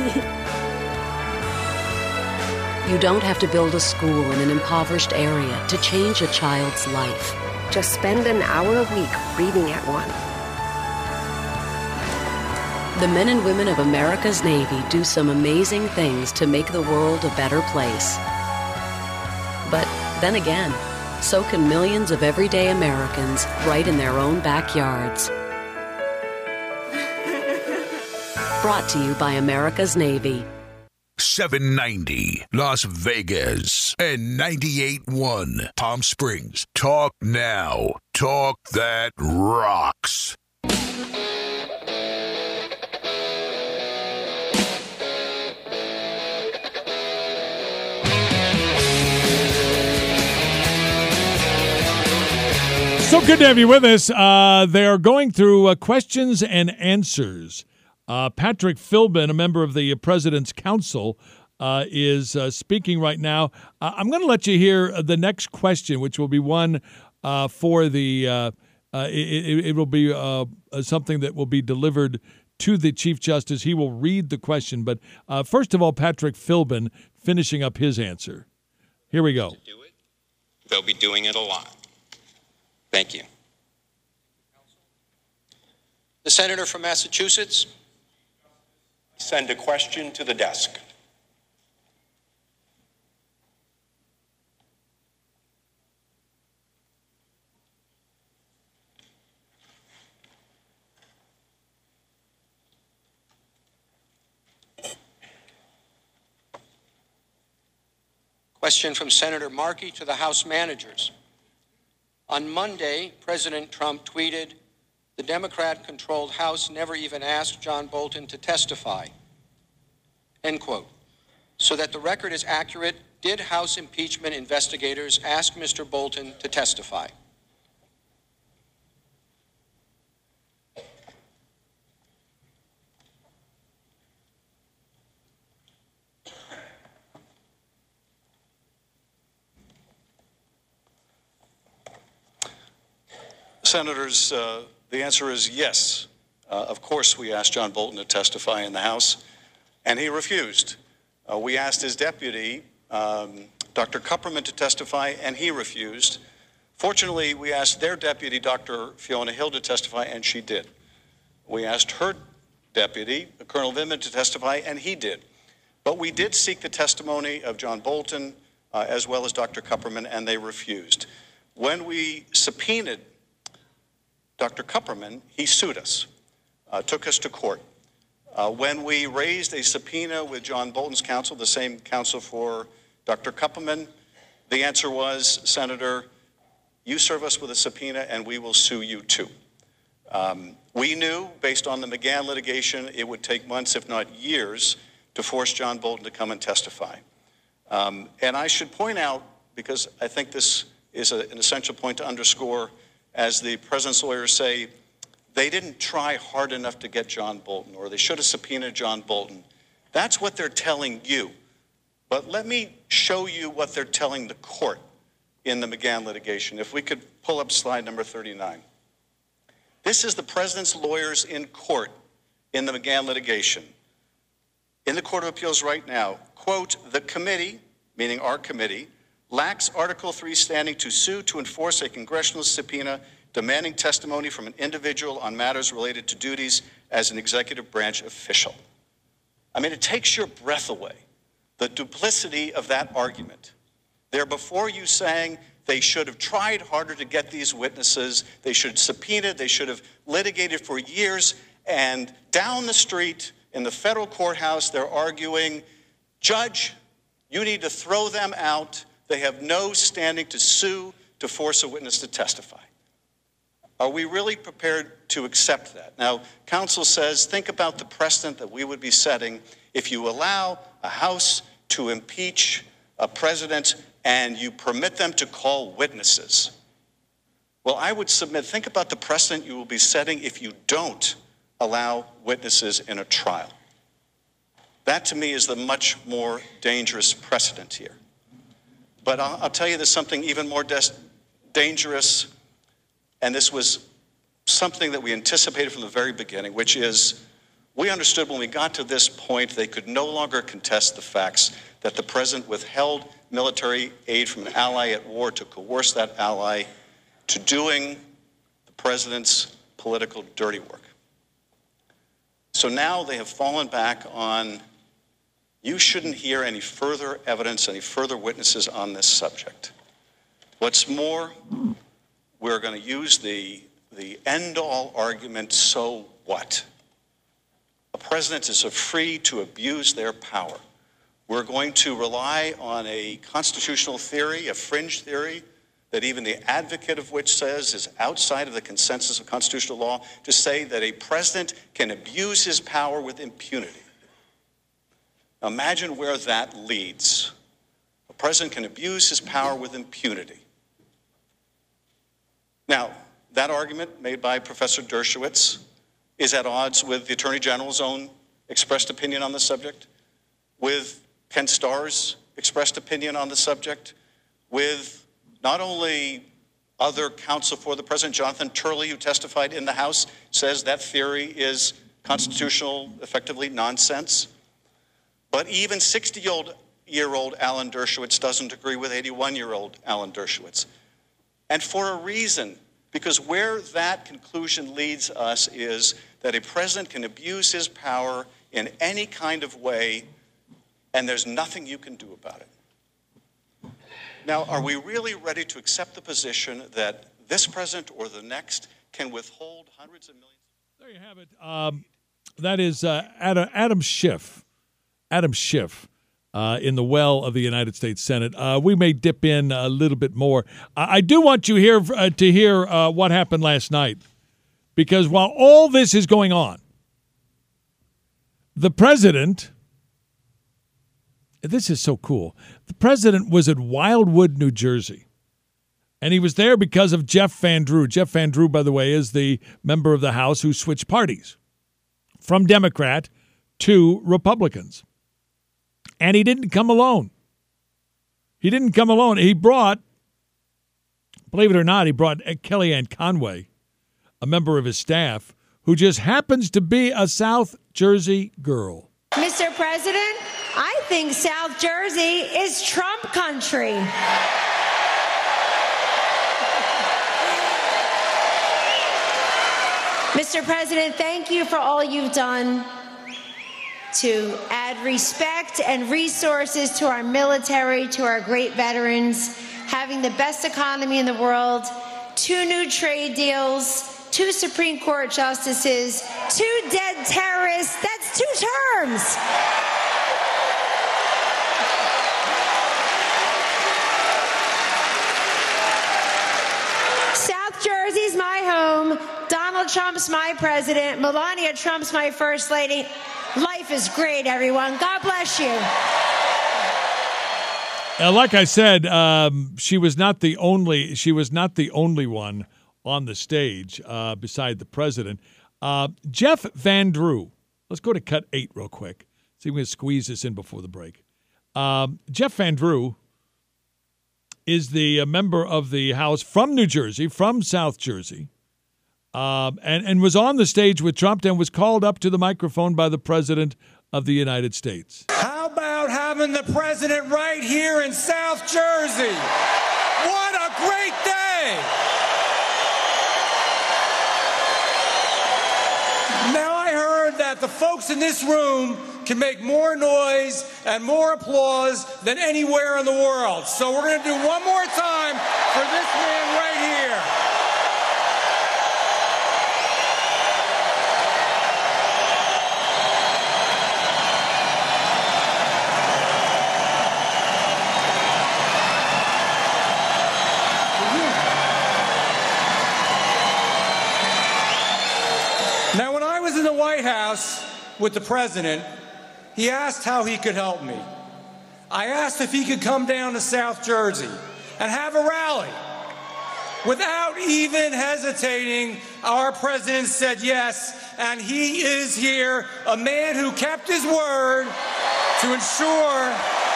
Speaker 31: You don't have to build a school in an impoverished area to change a child's life.
Speaker 32: Just spend an hour a week reading at one.
Speaker 31: The men and women of America's Navy do some amazing things to make the world a better place. But then again, so can millions of everyday Americans right in their own backyards. Brought to you by America's Navy.
Speaker 4: seven ninety Las Vegas and ninety-eight point one Palm Springs. Talk now. Talk that rocks.
Speaker 13: So good to have you with us. Uh, they are going through uh, questions and answers. Uh, Patrick Philbin, a member of the President's Council, uh, is uh, speaking right now. Uh, I'm going to let you hear the next question, which will be one uh, for the. Uh, uh, it, it will be uh, something that will be delivered to the Chief Justice. He will read the question. But uh, first of all, Patrick Philbin finishing up his answer. Here we go.
Speaker 1: They'll be doing it a lot. Thank you.
Speaker 2: The senator from Massachusetts.
Speaker 1: Send a question to the desk.
Speaker 2: Question from Senator Markey to the House managers. On Monday, President Trump tweeted, "The Democrat-controlled House never even asked John Bolton to testify." End quote. So that the record is accurate, did House impeachment investigators ask Mister Bolton to testify?
Speaker 11: Senators, uh, the answer is yes. Uh, of course, we asked John Bolton to testify in the House, and he refused. Uh, we asked his deputy, um, Doctor Kupperman, to testify, and he refused. Fortunately, we asked their deputy, Doctor Fiona Hill, to testify, and she did. We asked her deputy, Colonel Vindman, to testify, and he did. But we did seek the testimony of John Bolton, uh, as well as Doctor Kupperman, and they refused. When we subpoenaed Doctor Kupperman, he sued us, uh, took us to court. Uh, when we raised a subpoena with John Bolton's counsel, the same counsel for Doctor Kupperman, the answer was, Senator, you serve us with a subpoena and we will sue you too. Um, we knew, based on the McGahn litigation, it would take months, if not years, to force John Bolton to come and testify. Um, and I should point out, because I think this is a, an essential point to underscore, as the president's lawyers say, they didn't try hard enough to get John Bolton, or they should have subpoenaed John Bolton. That's what they're telling you. But let me show you what they're telling the court in the McGahn litigation. If we could pull up slide number thirty-nine. This is the president's lawyers in court in the McGahn litigation. In the Court of Appeals right now, quote, "The committee," meaning our committee, "lacks Article three standing to sue to enforce a congressional subpoena demanding testimony from an individual on matters related to duties as an executive branch official." I mean, it takes your breath away, the duplicity of that argument. They're before you saying they should have tried harder to get these witnesses, they should have subpoenaed, they should have litigated for years, and down the street in the federal courthouse, they're arguing, "Judge, you need to throw them out. They have no standing to sue to force a witness to testify." Are we really prepared to accept that? Now, counsel says, think about the precedent that we would be setting if you allow a House to impeach a president and you permit them to call witnesses. Well, I would submit, think about the precedent you will be setting if you don't allow witnesses in a trial. That, to me, is the much more dangerous precedent here. But I'll, I'll tell you there's something even more des- dangerous, and this was something that we anticipated from the very beginning, which is we understood when we got to this point they could no longer contest the facts that the president withheld military aid from an ally at war to coerce that ally to doing the president's political dirty work. So now they have fallen back on, you shouldn't hear any further evidence, any further witnesses on this subject. What's more, we're going to use the, the end-all argument, so what? A president is free to abuse their power. We're going to rely on a constitutional theory, a fringe theory, that even the advocate of which says is outside of the consensus of constitutional law, to say that a president can abuse his power with impunity. Now imagine where that leads. A president can abuse his power with impunity. Now, that argument made by Professor Dershowitz is at odds with the Attorney General's own expressed opinion on the subject, with Ken Starr's expressed opinion on the subject, with not only other counsel for the president, Jonathan Turley, who testified in the House, says that theory is constitutional, effectively nonsense. But even sixty-year-old Alan Dershowitz doesn't agree with eighty-one-year-old Alan Dershowitz. And for a reason, because where that conclusion leads us is that a president can abuse his power in any kind of way, and there's nothing you can do about it. Now, are we really ready to accept the position that this president or the next can withhold hundreds of millions?
Speaker 13: There you have it. Um, that is uh, Adam, Adam Schiff. Adam Schiff uh, in the well of the United States Senate. Uh, we may dip in a little bit more. I, I do want you here uh, to hear uh, what happened last night, because while all this is going on, the president, this is so cool, the president was at Wildwood, New Jersey, and he was there because of Jeff Van Drew. Jeff Van Drew, by the way, is the member of the House who switched parties from Democrat to Republicans. And he didn't come alone. He didn't come alone. He brought, believe it or not, he brought Kellyanne Conway, a member of his staff, who just happens to be a South Jersey girl.
Speaker 3: Mister President, I think South Jersey is Trump country. Mister President, thank you for all you've done to add respect and resources to our military, to our great veterans, having the best economy in the world, two new trade deals, two Supreme Court justices, two dead terrorists. That's two terms. South Jersey's my home. Donald Trump's my president. Melania Trump's my first lady. Life is great, everyone. God bless you.
Speaker 13: Uh, like I said, um, she was not the only. She was not the only one on the stage uh, beside the president. Uh, Jeff Van Drew. Let's go to cut eight real quick. See if we can squeeze this in before the break. Um, Jeff Van Drew is the uh, member of the House from New Jersey, from South Jersey. Um, and, and was on the stage with Trump and was called up to the microphone by the President of the United States.
Speaker 6: How about having the president right here in South Jersey? What a great day! Now I heard that the folks in this room can make more noise and more applause than anywhere in the world. So we're going to do one more time for this man right here. Now, when I was in the White House with the president, he asked how he could help me. I asked if he could come down to South Jersey and have a rally. Without even hesitating, our president said yes, and he is here, a man who kept his word to ensure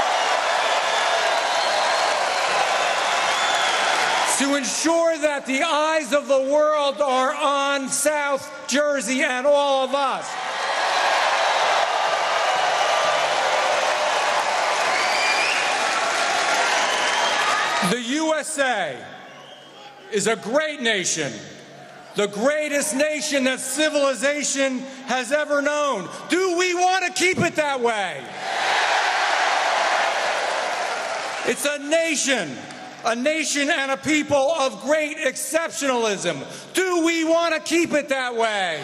Speaker 6: to ensure that the eyes of the world are on South Jersey and all of us. The U S A is a great nation, the greatest nation that civilization has ever known. Do we want to keep it that way? It's a nation. A nation and a people of great exceptionalism. Do we want to keep it that way?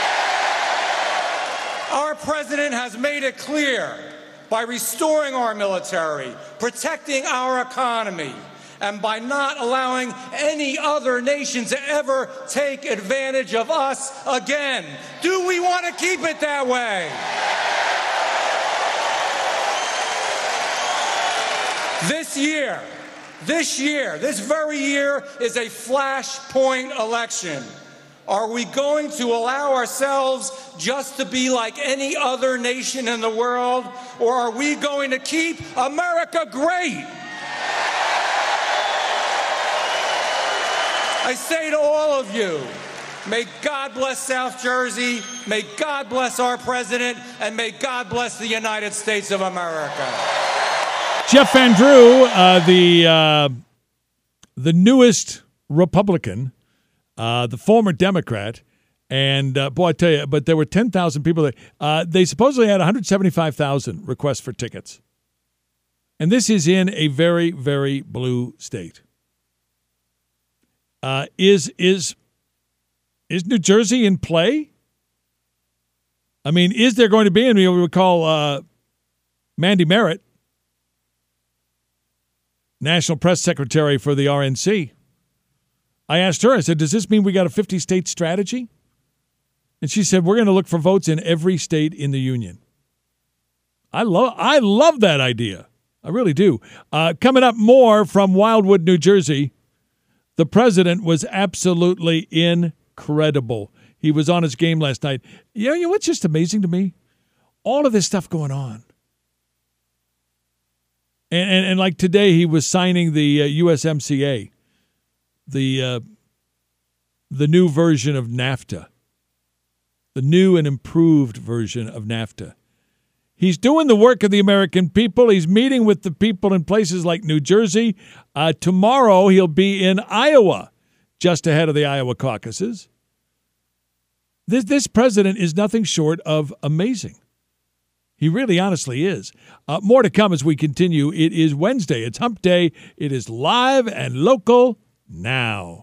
Speaker 6: Our president has made it clear by restoring our military, protecting our economy, and by not allowing any other nation to ever take advantage of us again. Do we want to keep it that way? This year, This year, this very year, is a flashpoint election. Are we going to allow ourselves just to be like any other nation in the world, or are we going to keep America great? I say to all of you, may God bless South Jersey, may God bless our president, and may God bless the United States of America.
Speaker 13: Jeff Van Drew, uh, the uh, the newest Republican, uh, the former Democrat, and uh, boy, I tell you, but there were ten thousand people there. Uh, they supposedly had one hundred seventy-five thousand requests for tickets. And this is in a very, very blue state. Uh, is is is New Jersey in play? I mean, is there going to be, and we recall uh, Mandy Merritt, National Press Secretary for the R N C. I asked her, I said, does this mean we got a fifty-state strategy? And she said, we're going to look for votes in every state in the union. I love I love that idea. I really do. Uh, coming up, more from Wildwood, New Jersey. The president was absolutely incredible. He was on his game last night. You know, you know what's just amazing to me? All of this stuff going on. And, and, and like today, he was signing the uh, U S M C A, the uh, the new version of NAFTA, the new and improved version of NAFTA. He's doing the work of the American people. He's meeting with the people in places like New Jersey. Uh, tomorrow, he'll be in Iowa, just ahead of the Iowa caucuses. This, this president is nothing short of amazing. He really honestly is. Uh, more to come as we continue. It is Wednesday. It's Hump Day. It is live and local now.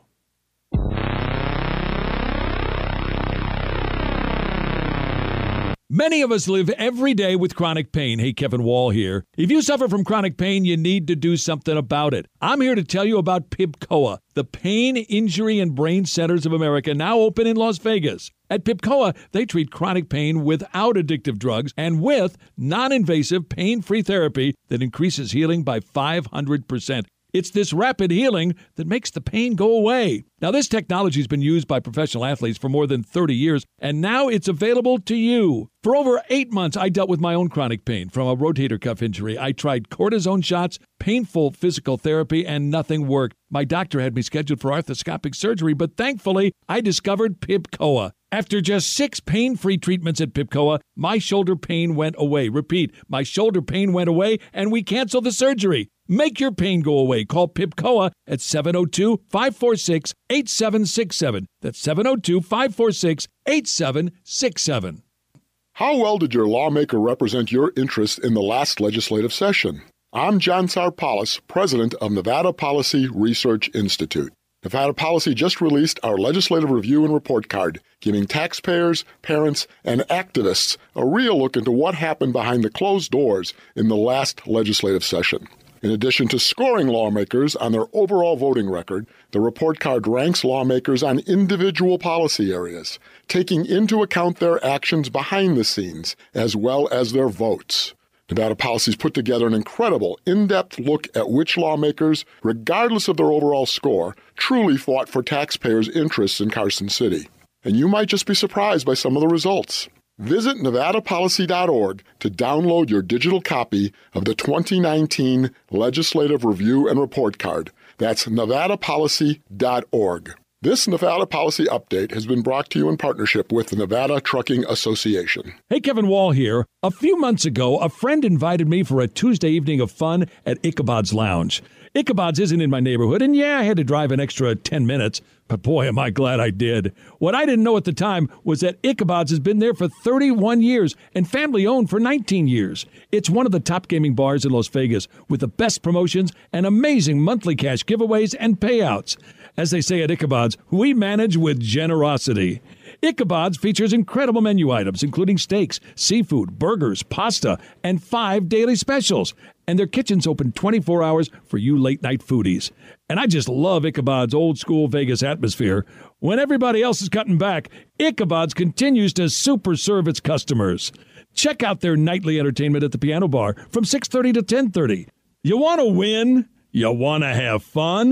Speaker 13: Many of us live every day with chronic pain. Hey, Kevin Wall here. If you suffer from chronic pain, you need to do something about it. I'm here to tell you about PIBCOA, the Pain, Injury, and Brain Centers of America, now open in Las Vegas. At PIBCOA, they treat chronic pain without addictive drugs and with non-invasive, pain-free therapy that increases healing by five hundred percent. It's this rapid healing that makes the pain go away. Now, this technology has been used by professional athletes for more than thirty years, and now it's available to you. For over eight months, I dealt with my own chronic pain from a rotator cuff injury. I tried cortisone shots, painful physical therapy, and nothing worked. My doctor had me scheduled for arthroscopic surgery, but thankfully, I discovered PIBCOA. After just six pain-free treatments at PIBCOA, my shoulder pain went away. Repeat, my shoulder pain went away, and we canceled the surgery. Make your pain go away. Call PIBCOA at seven oh two, five four six, eight seven six seven. That's seven oh two, five four six, eight seven six seven.
Speaker 7: How well did your lawmaker represent your interests in the last legislative session? I'm John Sarpalis, president of Nevada Policy Research Institute. Nevada Policy just released our legislative review and report card, giving taxpayers, parents, and activists a real look into what happened behind the closed doors in the last legislative session. In addition to scoring lawmakers on their overall voting record, the report card ranks lawmakers on individual policy areas, taking into account their actions behind the scenes, as well as their votes. Nevada Policy's put together an incredible, in-depth look at which lawmakers, regardless of their overall score, truly fought for taxpayers' interests in Carson City. And you might just be surprised by some of the results. Visit nevada policy dot org to download your digital copy of the twenty nineteen Legislative Review and Report Card. That's nevada policy dot org. This Nevada Policy Update has been brought to you in partnership with the Nevada Trucking Association.
Speaker 13: Hey, Kevin Wall here. A few months ago, a friend invited me for a Tuesday evening of fun at Ichabod's Lounge. Ichabod's isn't in my neighborhood, and yeah, I had to drive an extra ten minutes, but boy, am I glad I did. What I didn't know at the time was that Ichabod's has been there for thirty-one years and family-owned for nineteen years. It's one of the top gaming bars in Las Vegas with the best promotions and amazing monthly cash giveaways and payouts. As they say at Ichabod's, we manage with generosity. Ichabod's features incredible menu items, including steaks, seafood, burgers, pasta, and five daily specials. And their kitchen's open twenty-four hours for you late-night foodies. And I just love Ichabod's old-school Vegas atmosphere. When everybody else is cutting back, Ichabod's continues to super serve its customers. Check out their nightly entertainment at the Piano Bar from six thirty to ten thirty. You want to win? You want to have fun?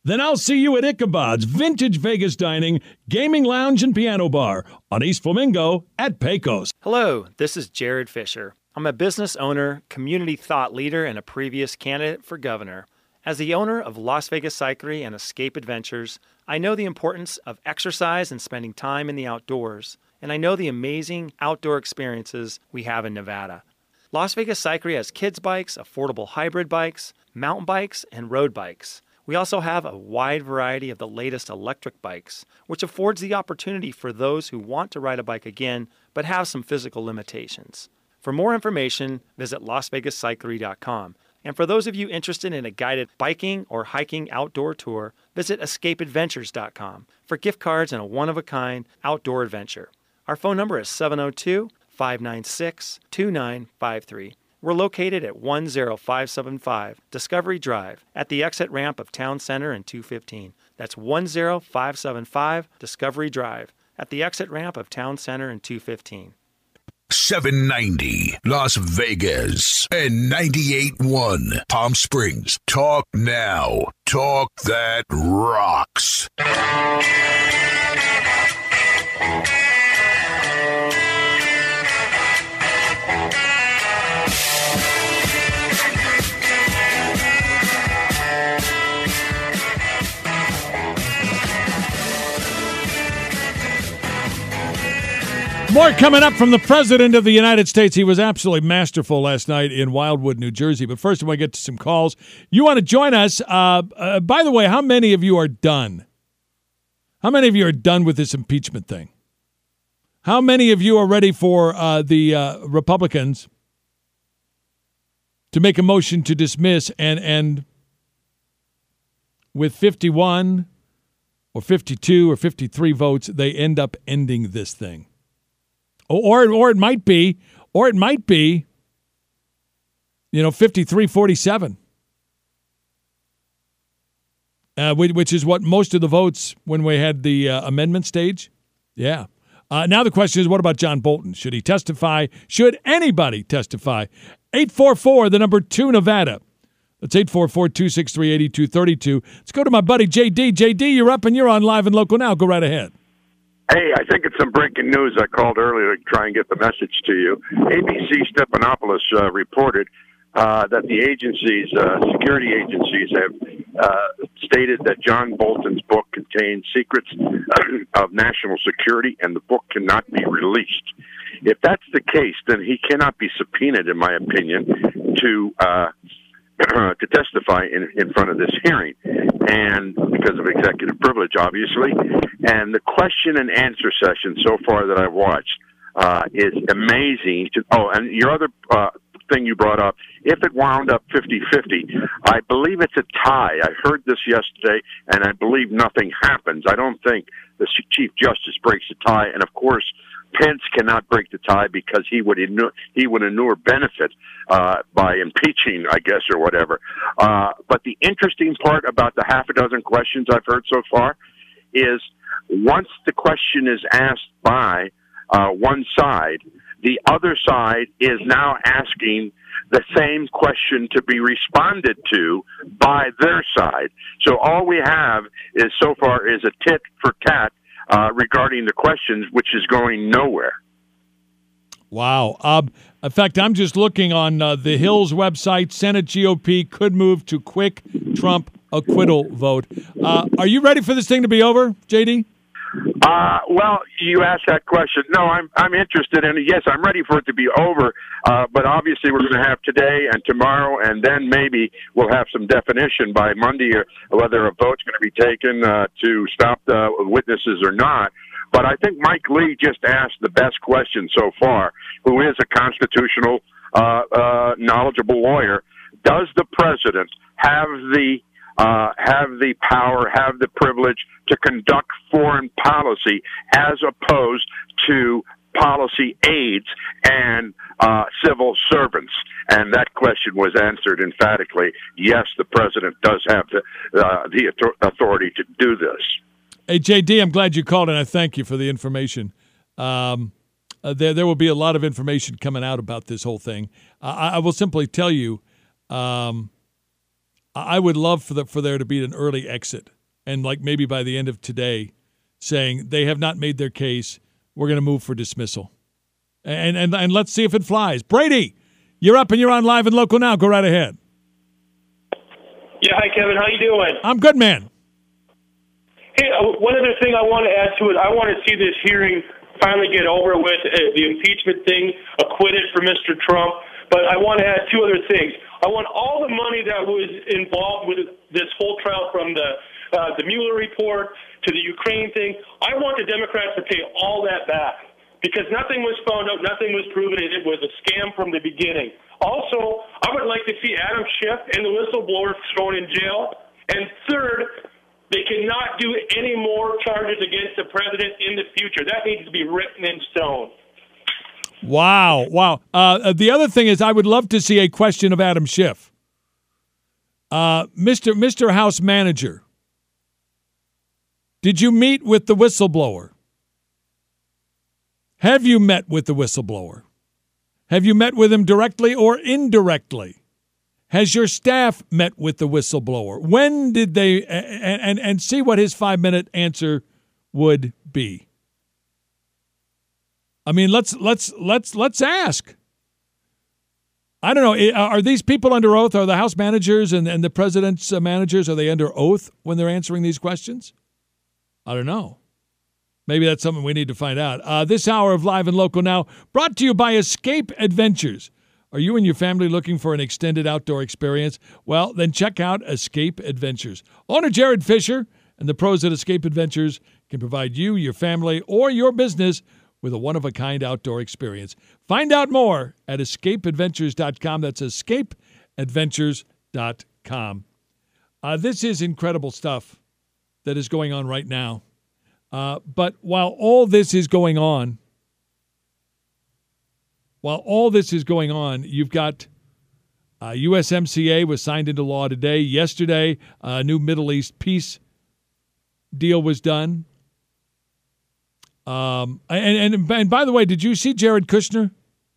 Speaker 13: Then I'll see you at Ichabod's Vintage Vegas Dining, Gaming Lounge, and Piano Bar on East Flamingo at Pecos.
Speaker 12: Hello, this is Jared Fisher. I'm a business owner, community thought leader, and a previous candidate for governor. As the owner of Las Vegas Cyclery and Escape Adventures, I know the importance of exercise and spending time in the outdoors, and I know the amazing outdoor experiences we have in Nevada. Las Vegas Cyclery has kids bikes, affordable hybrid bikes, mountain bikes, and road bikes. We also have a wide variety of the latest electric bikes, which affords the opportunity for those who want to ride a bike again but have some physical limitations. For more information, visit las vegas cyclery dot com. And for those of you interested in a guided biking or hiking outdoor tour, visit escape adventures dot com for gift cards and a one-of-a-kind outdoor adventure. Our phone number is seven oh two, five nine six, two nine five three. We're located at one oh five seven five Discovery Drive at the exit ramp of Town Center and two fifteen. That's one oh five seven five Discovery Drive at the exit ramp of Town Center and two fifteen.
Speaker 4: seven ninety Las Vegas and ninety-eight point one Palm Springs. Talk now. Talk that rocks.
Speaker 13: More coming up from the President of the United States. He was absolutely masterful last night in Wildwood, New Jersey. But first, I want to get to some calls. You want to join us. Uh, uh, by the way, how many of you are done? How many of you are done with this impeachment thing? How many of you are ready for uh, the uh, Republicans to make a motion to dismiss and, and with fifty-one or fifty-two or fifty-three votes, they end up ending this thing? Or, or it might be, or it might be, you know, fifty-three forty-seven, uh, which is what most of the votes when we had the uh, amendment stage. Yeah. Uh, now the question is, what about John Bolton? Should he testify? Should anybody testify? eight four four, the number two, Nevada. That's eight four four, two six three, eight two three two. Let's go to my buddy J D. J D, you're up and you're on Live and Local now. Go right ahead.
Speaker 5: Hey, I think it's some breaking news. I called earlier to try and get the message to you. A B C Stephanopoulos uh, reported uh, that the agencies, uh, security agencies, have uh, stated that John Bolton's book contains secrets of national security, and the book cannot be released. If that's the case, then he cannot be subpoenaed, in my opinion, to uh, to testify in, in front of this hearing, and because of executive privilege, obviously. And the question and answer session so far that I've watched uh, is amazing. To, oh, and your other uh, thing you brought up, if it wound up fifty-fifty, I believe it's a tie. I heard this yesterday, and I believe nothing happens. I don't think the Chief Justice breaks the tie, and of course, Pence cannot break the tie because he would inure, he would inure benefit uh, by impeaching, I guess, or whatever. Uh, but the interesting part about the half a dozen questions I've heard so far is once the question is asked by uh, one side, the other side is now asking the same question to be responded to by their side. So all we have is so far is a tit for tat Uh, regarding the questions, which is going nowhere.
Speaker 13: Wow. Uh, in fact, I'm just looking on uh, the Hill's website. Senate G O P could move to quick Trump acquittal vote. Uh, are you ready for this thing to be over, J D?
Speaker 5: Uh, well, you asked that question. No, I'm I'm interested in it. Yes, I'm ready for it to be over. Uh, but obviously, we're going to have today and tomorrow, and then maybe we'll have some definition by Monday or whether a vote's going to be taken uh, to stop the witnesses or not. But I think Mike Lee just asked the best question so far, who is a constitutional, uh, uh, knowledgeable lawyer. Does the president have the Uh, have the power, have the privilege to conduct foreign policy as opposed to policy aides and uh, civil servants? And that question was answered emphatically. Yes, the president does have the, uh, the authority to do this.
Speaker 13: Hey, J D, I'm glad you called, and I thank you for the information. Um, uh, there, there will be a lot of information coming out about this whole thing. Uh, I, I will simply tell you, um, I would love for the, for there to be an early exit, and like maybe by the end of today, saying they have not made their case. We're going to move for dismissal, and and and let's see if it flies. Brady, you're up and you're on Live and Local now. Go right ahead.
Speaker 8: Yeah, hi Kevin. How you doing?
Speaker 13: I'm good, man.
Speaker 8: Hey, uh, one other thing I want to add to it. I want to see this hearing finally get over with, uh, the impeachment thing, acquitted for Mister Trump. But I want to add two other things. I want all the money that was involved with this whole trial, from the uh, the Mueller report to the Ukraine thing. I want the Democrats to pay all that back, because nothing was found out, nothing was proven, and it was a scam from the beginning. Also, I would like to see Adam Schiff and the whistleblower thrown in jail. And third, they cannot do any more charges against the president in the future. That needs to be written in stone.
Speaker 13: Wow, wow. Uh, the other thing is, I would love to see a question of Adam Schiff. Uh, Mister Mister House Manager, did you meet with the whistleblower? Have you met with the whistleblower? Have you met with him directly or indirectly? Has your staff met with the whistleblower? When did they, and, and, and see what his five-minute answer would be. I mean, let's let's let's let's ask. I don't know. Are these people under oath? Are the House managers and, and the president's managers, are they under oath when they're answering these questions? I don't know. Maybe that's something we need to find out. Uh, this hour of Live and Local now, brought to you by Escape Adventures. Are you and your family looking for an extended outdoor experience? Well, then check out Escape Adventures. Owner Jared Fisher and the pros at Escape Adventures can provide you, your family, or your business with a one-of-a-kind outdoor experience. Find out more at escape adventures dot com. That's escape adventures dot com. Uh, this is incredible stuff that is going on right now. Uh, but while all this is going on, while all this is going on, you've got uh, U S M C A was signed into law today. Yesterday, a new Middle East peace deal was done. Um, and, and and by the way, did you see Jared Kushner?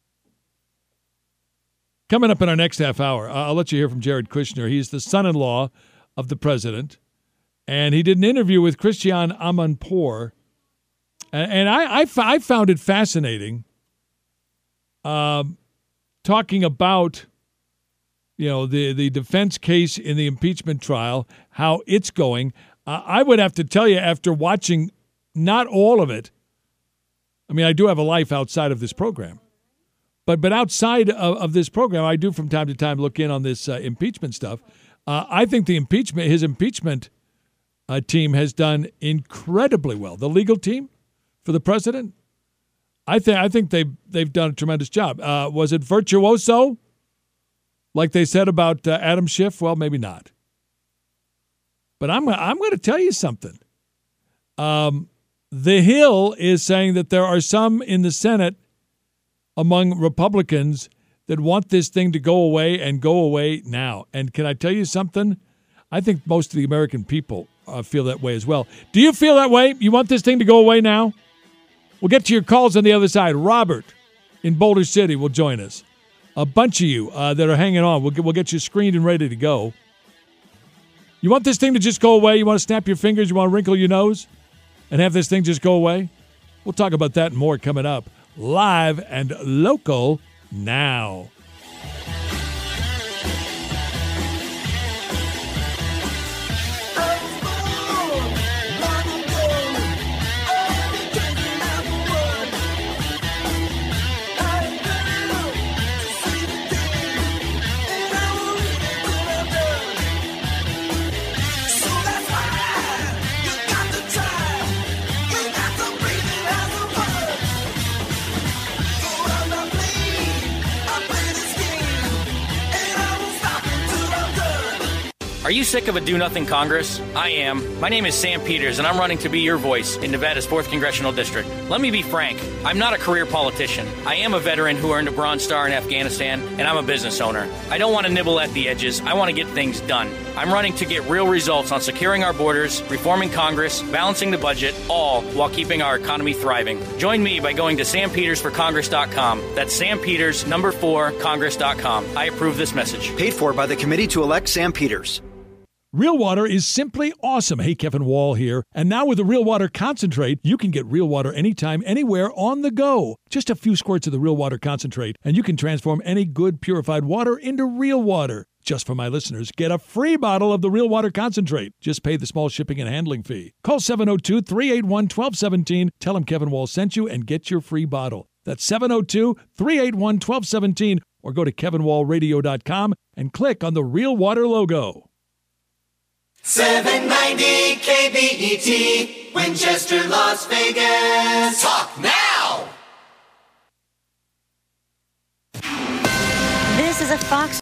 Speaker 13: Coming up in our next half hour, I'll let you hear from Jared Kushner. He's the son-in-law of the president, and he did an interview with Christiane Amanpour, and, and I, I I found it fascinating. Um, talking about, you know, the the defense case in the impeachment trial, how it's going. Uh, I would have to tell you, after watching not all of it. I mean, I do have a life outside of this program. But but outside of, of this program, I do from time to time look in on this uh, impeachment stuff. Uh, I think the impeachment, his impeachment uh, team has done incredibly well. The legal team for the president, I think I think they've, they've done a tremendous job. Uh, was it virtuoso, like they said about uh, Adam Schiff? Well, maybe not. But I'm I'm going to tell you something. Um, The Hill is saying that there are some in the Senate among Republicans that want this thing to go away and go away now. And can I tell you something? I think most of the American people uh, feel that way as well. Do you feel that way? You want this thing to go away now? We'll get to your calls on the other side. Robert in Boulder City will join us. A bunch of you uh, that are hanging on, we'll get, we'll get you screened and ready to go. You want this thing to just go away? You want to snap your fingers? You want to wrinkle your nose and have this thing just go away? We'll talk about that and more coming up. Live and Local now.
Speaker 14: Are you sick of a do-nothing Congress? I am. My name is Sam Peters, and I'm running to be your voice in Nevada's fourth Congressional District. Let me be frank. I'm not a career politician. I am a veteran who earned a Bronze Star in Afghanistan, and I'm a business owner. I don't want to nibble at the edges. I want to get things done. I'm running to get real results on securing our borders, reforming Congress, balancing the budget, all while keeping our economy thriving. Join me by going to sam peters for congress dot com. That's sam peters number four congress dot com. I approve this message.
Speaker 10: Paid for by the committee to elect Sam Peters.
Speaker 13: Real water is simply awesome. Hey, Kevin Wall here. And now with the Real Water Concentrate, you can get real water anytime, anywhere, on the go. Just a few squirts of the Real Water Concentrate, and you can transform any good purified water into real water. Just for my listeners, get a free bottle of the Real Water Concentrate. Just pay the small shipping and handling fee. Call seven oh two, three eight one, one two one seven. Tell them Kevin Wall sent you and get your free bottle. That's seven oh two, three eight one, one two one seven, or go to kevin wall radio dot com and click on the Real Water logo.
Speaker 15: seven ninety K B E T, Winchester, Las Vegas. Talk now!
Speaker 16: This is a Fox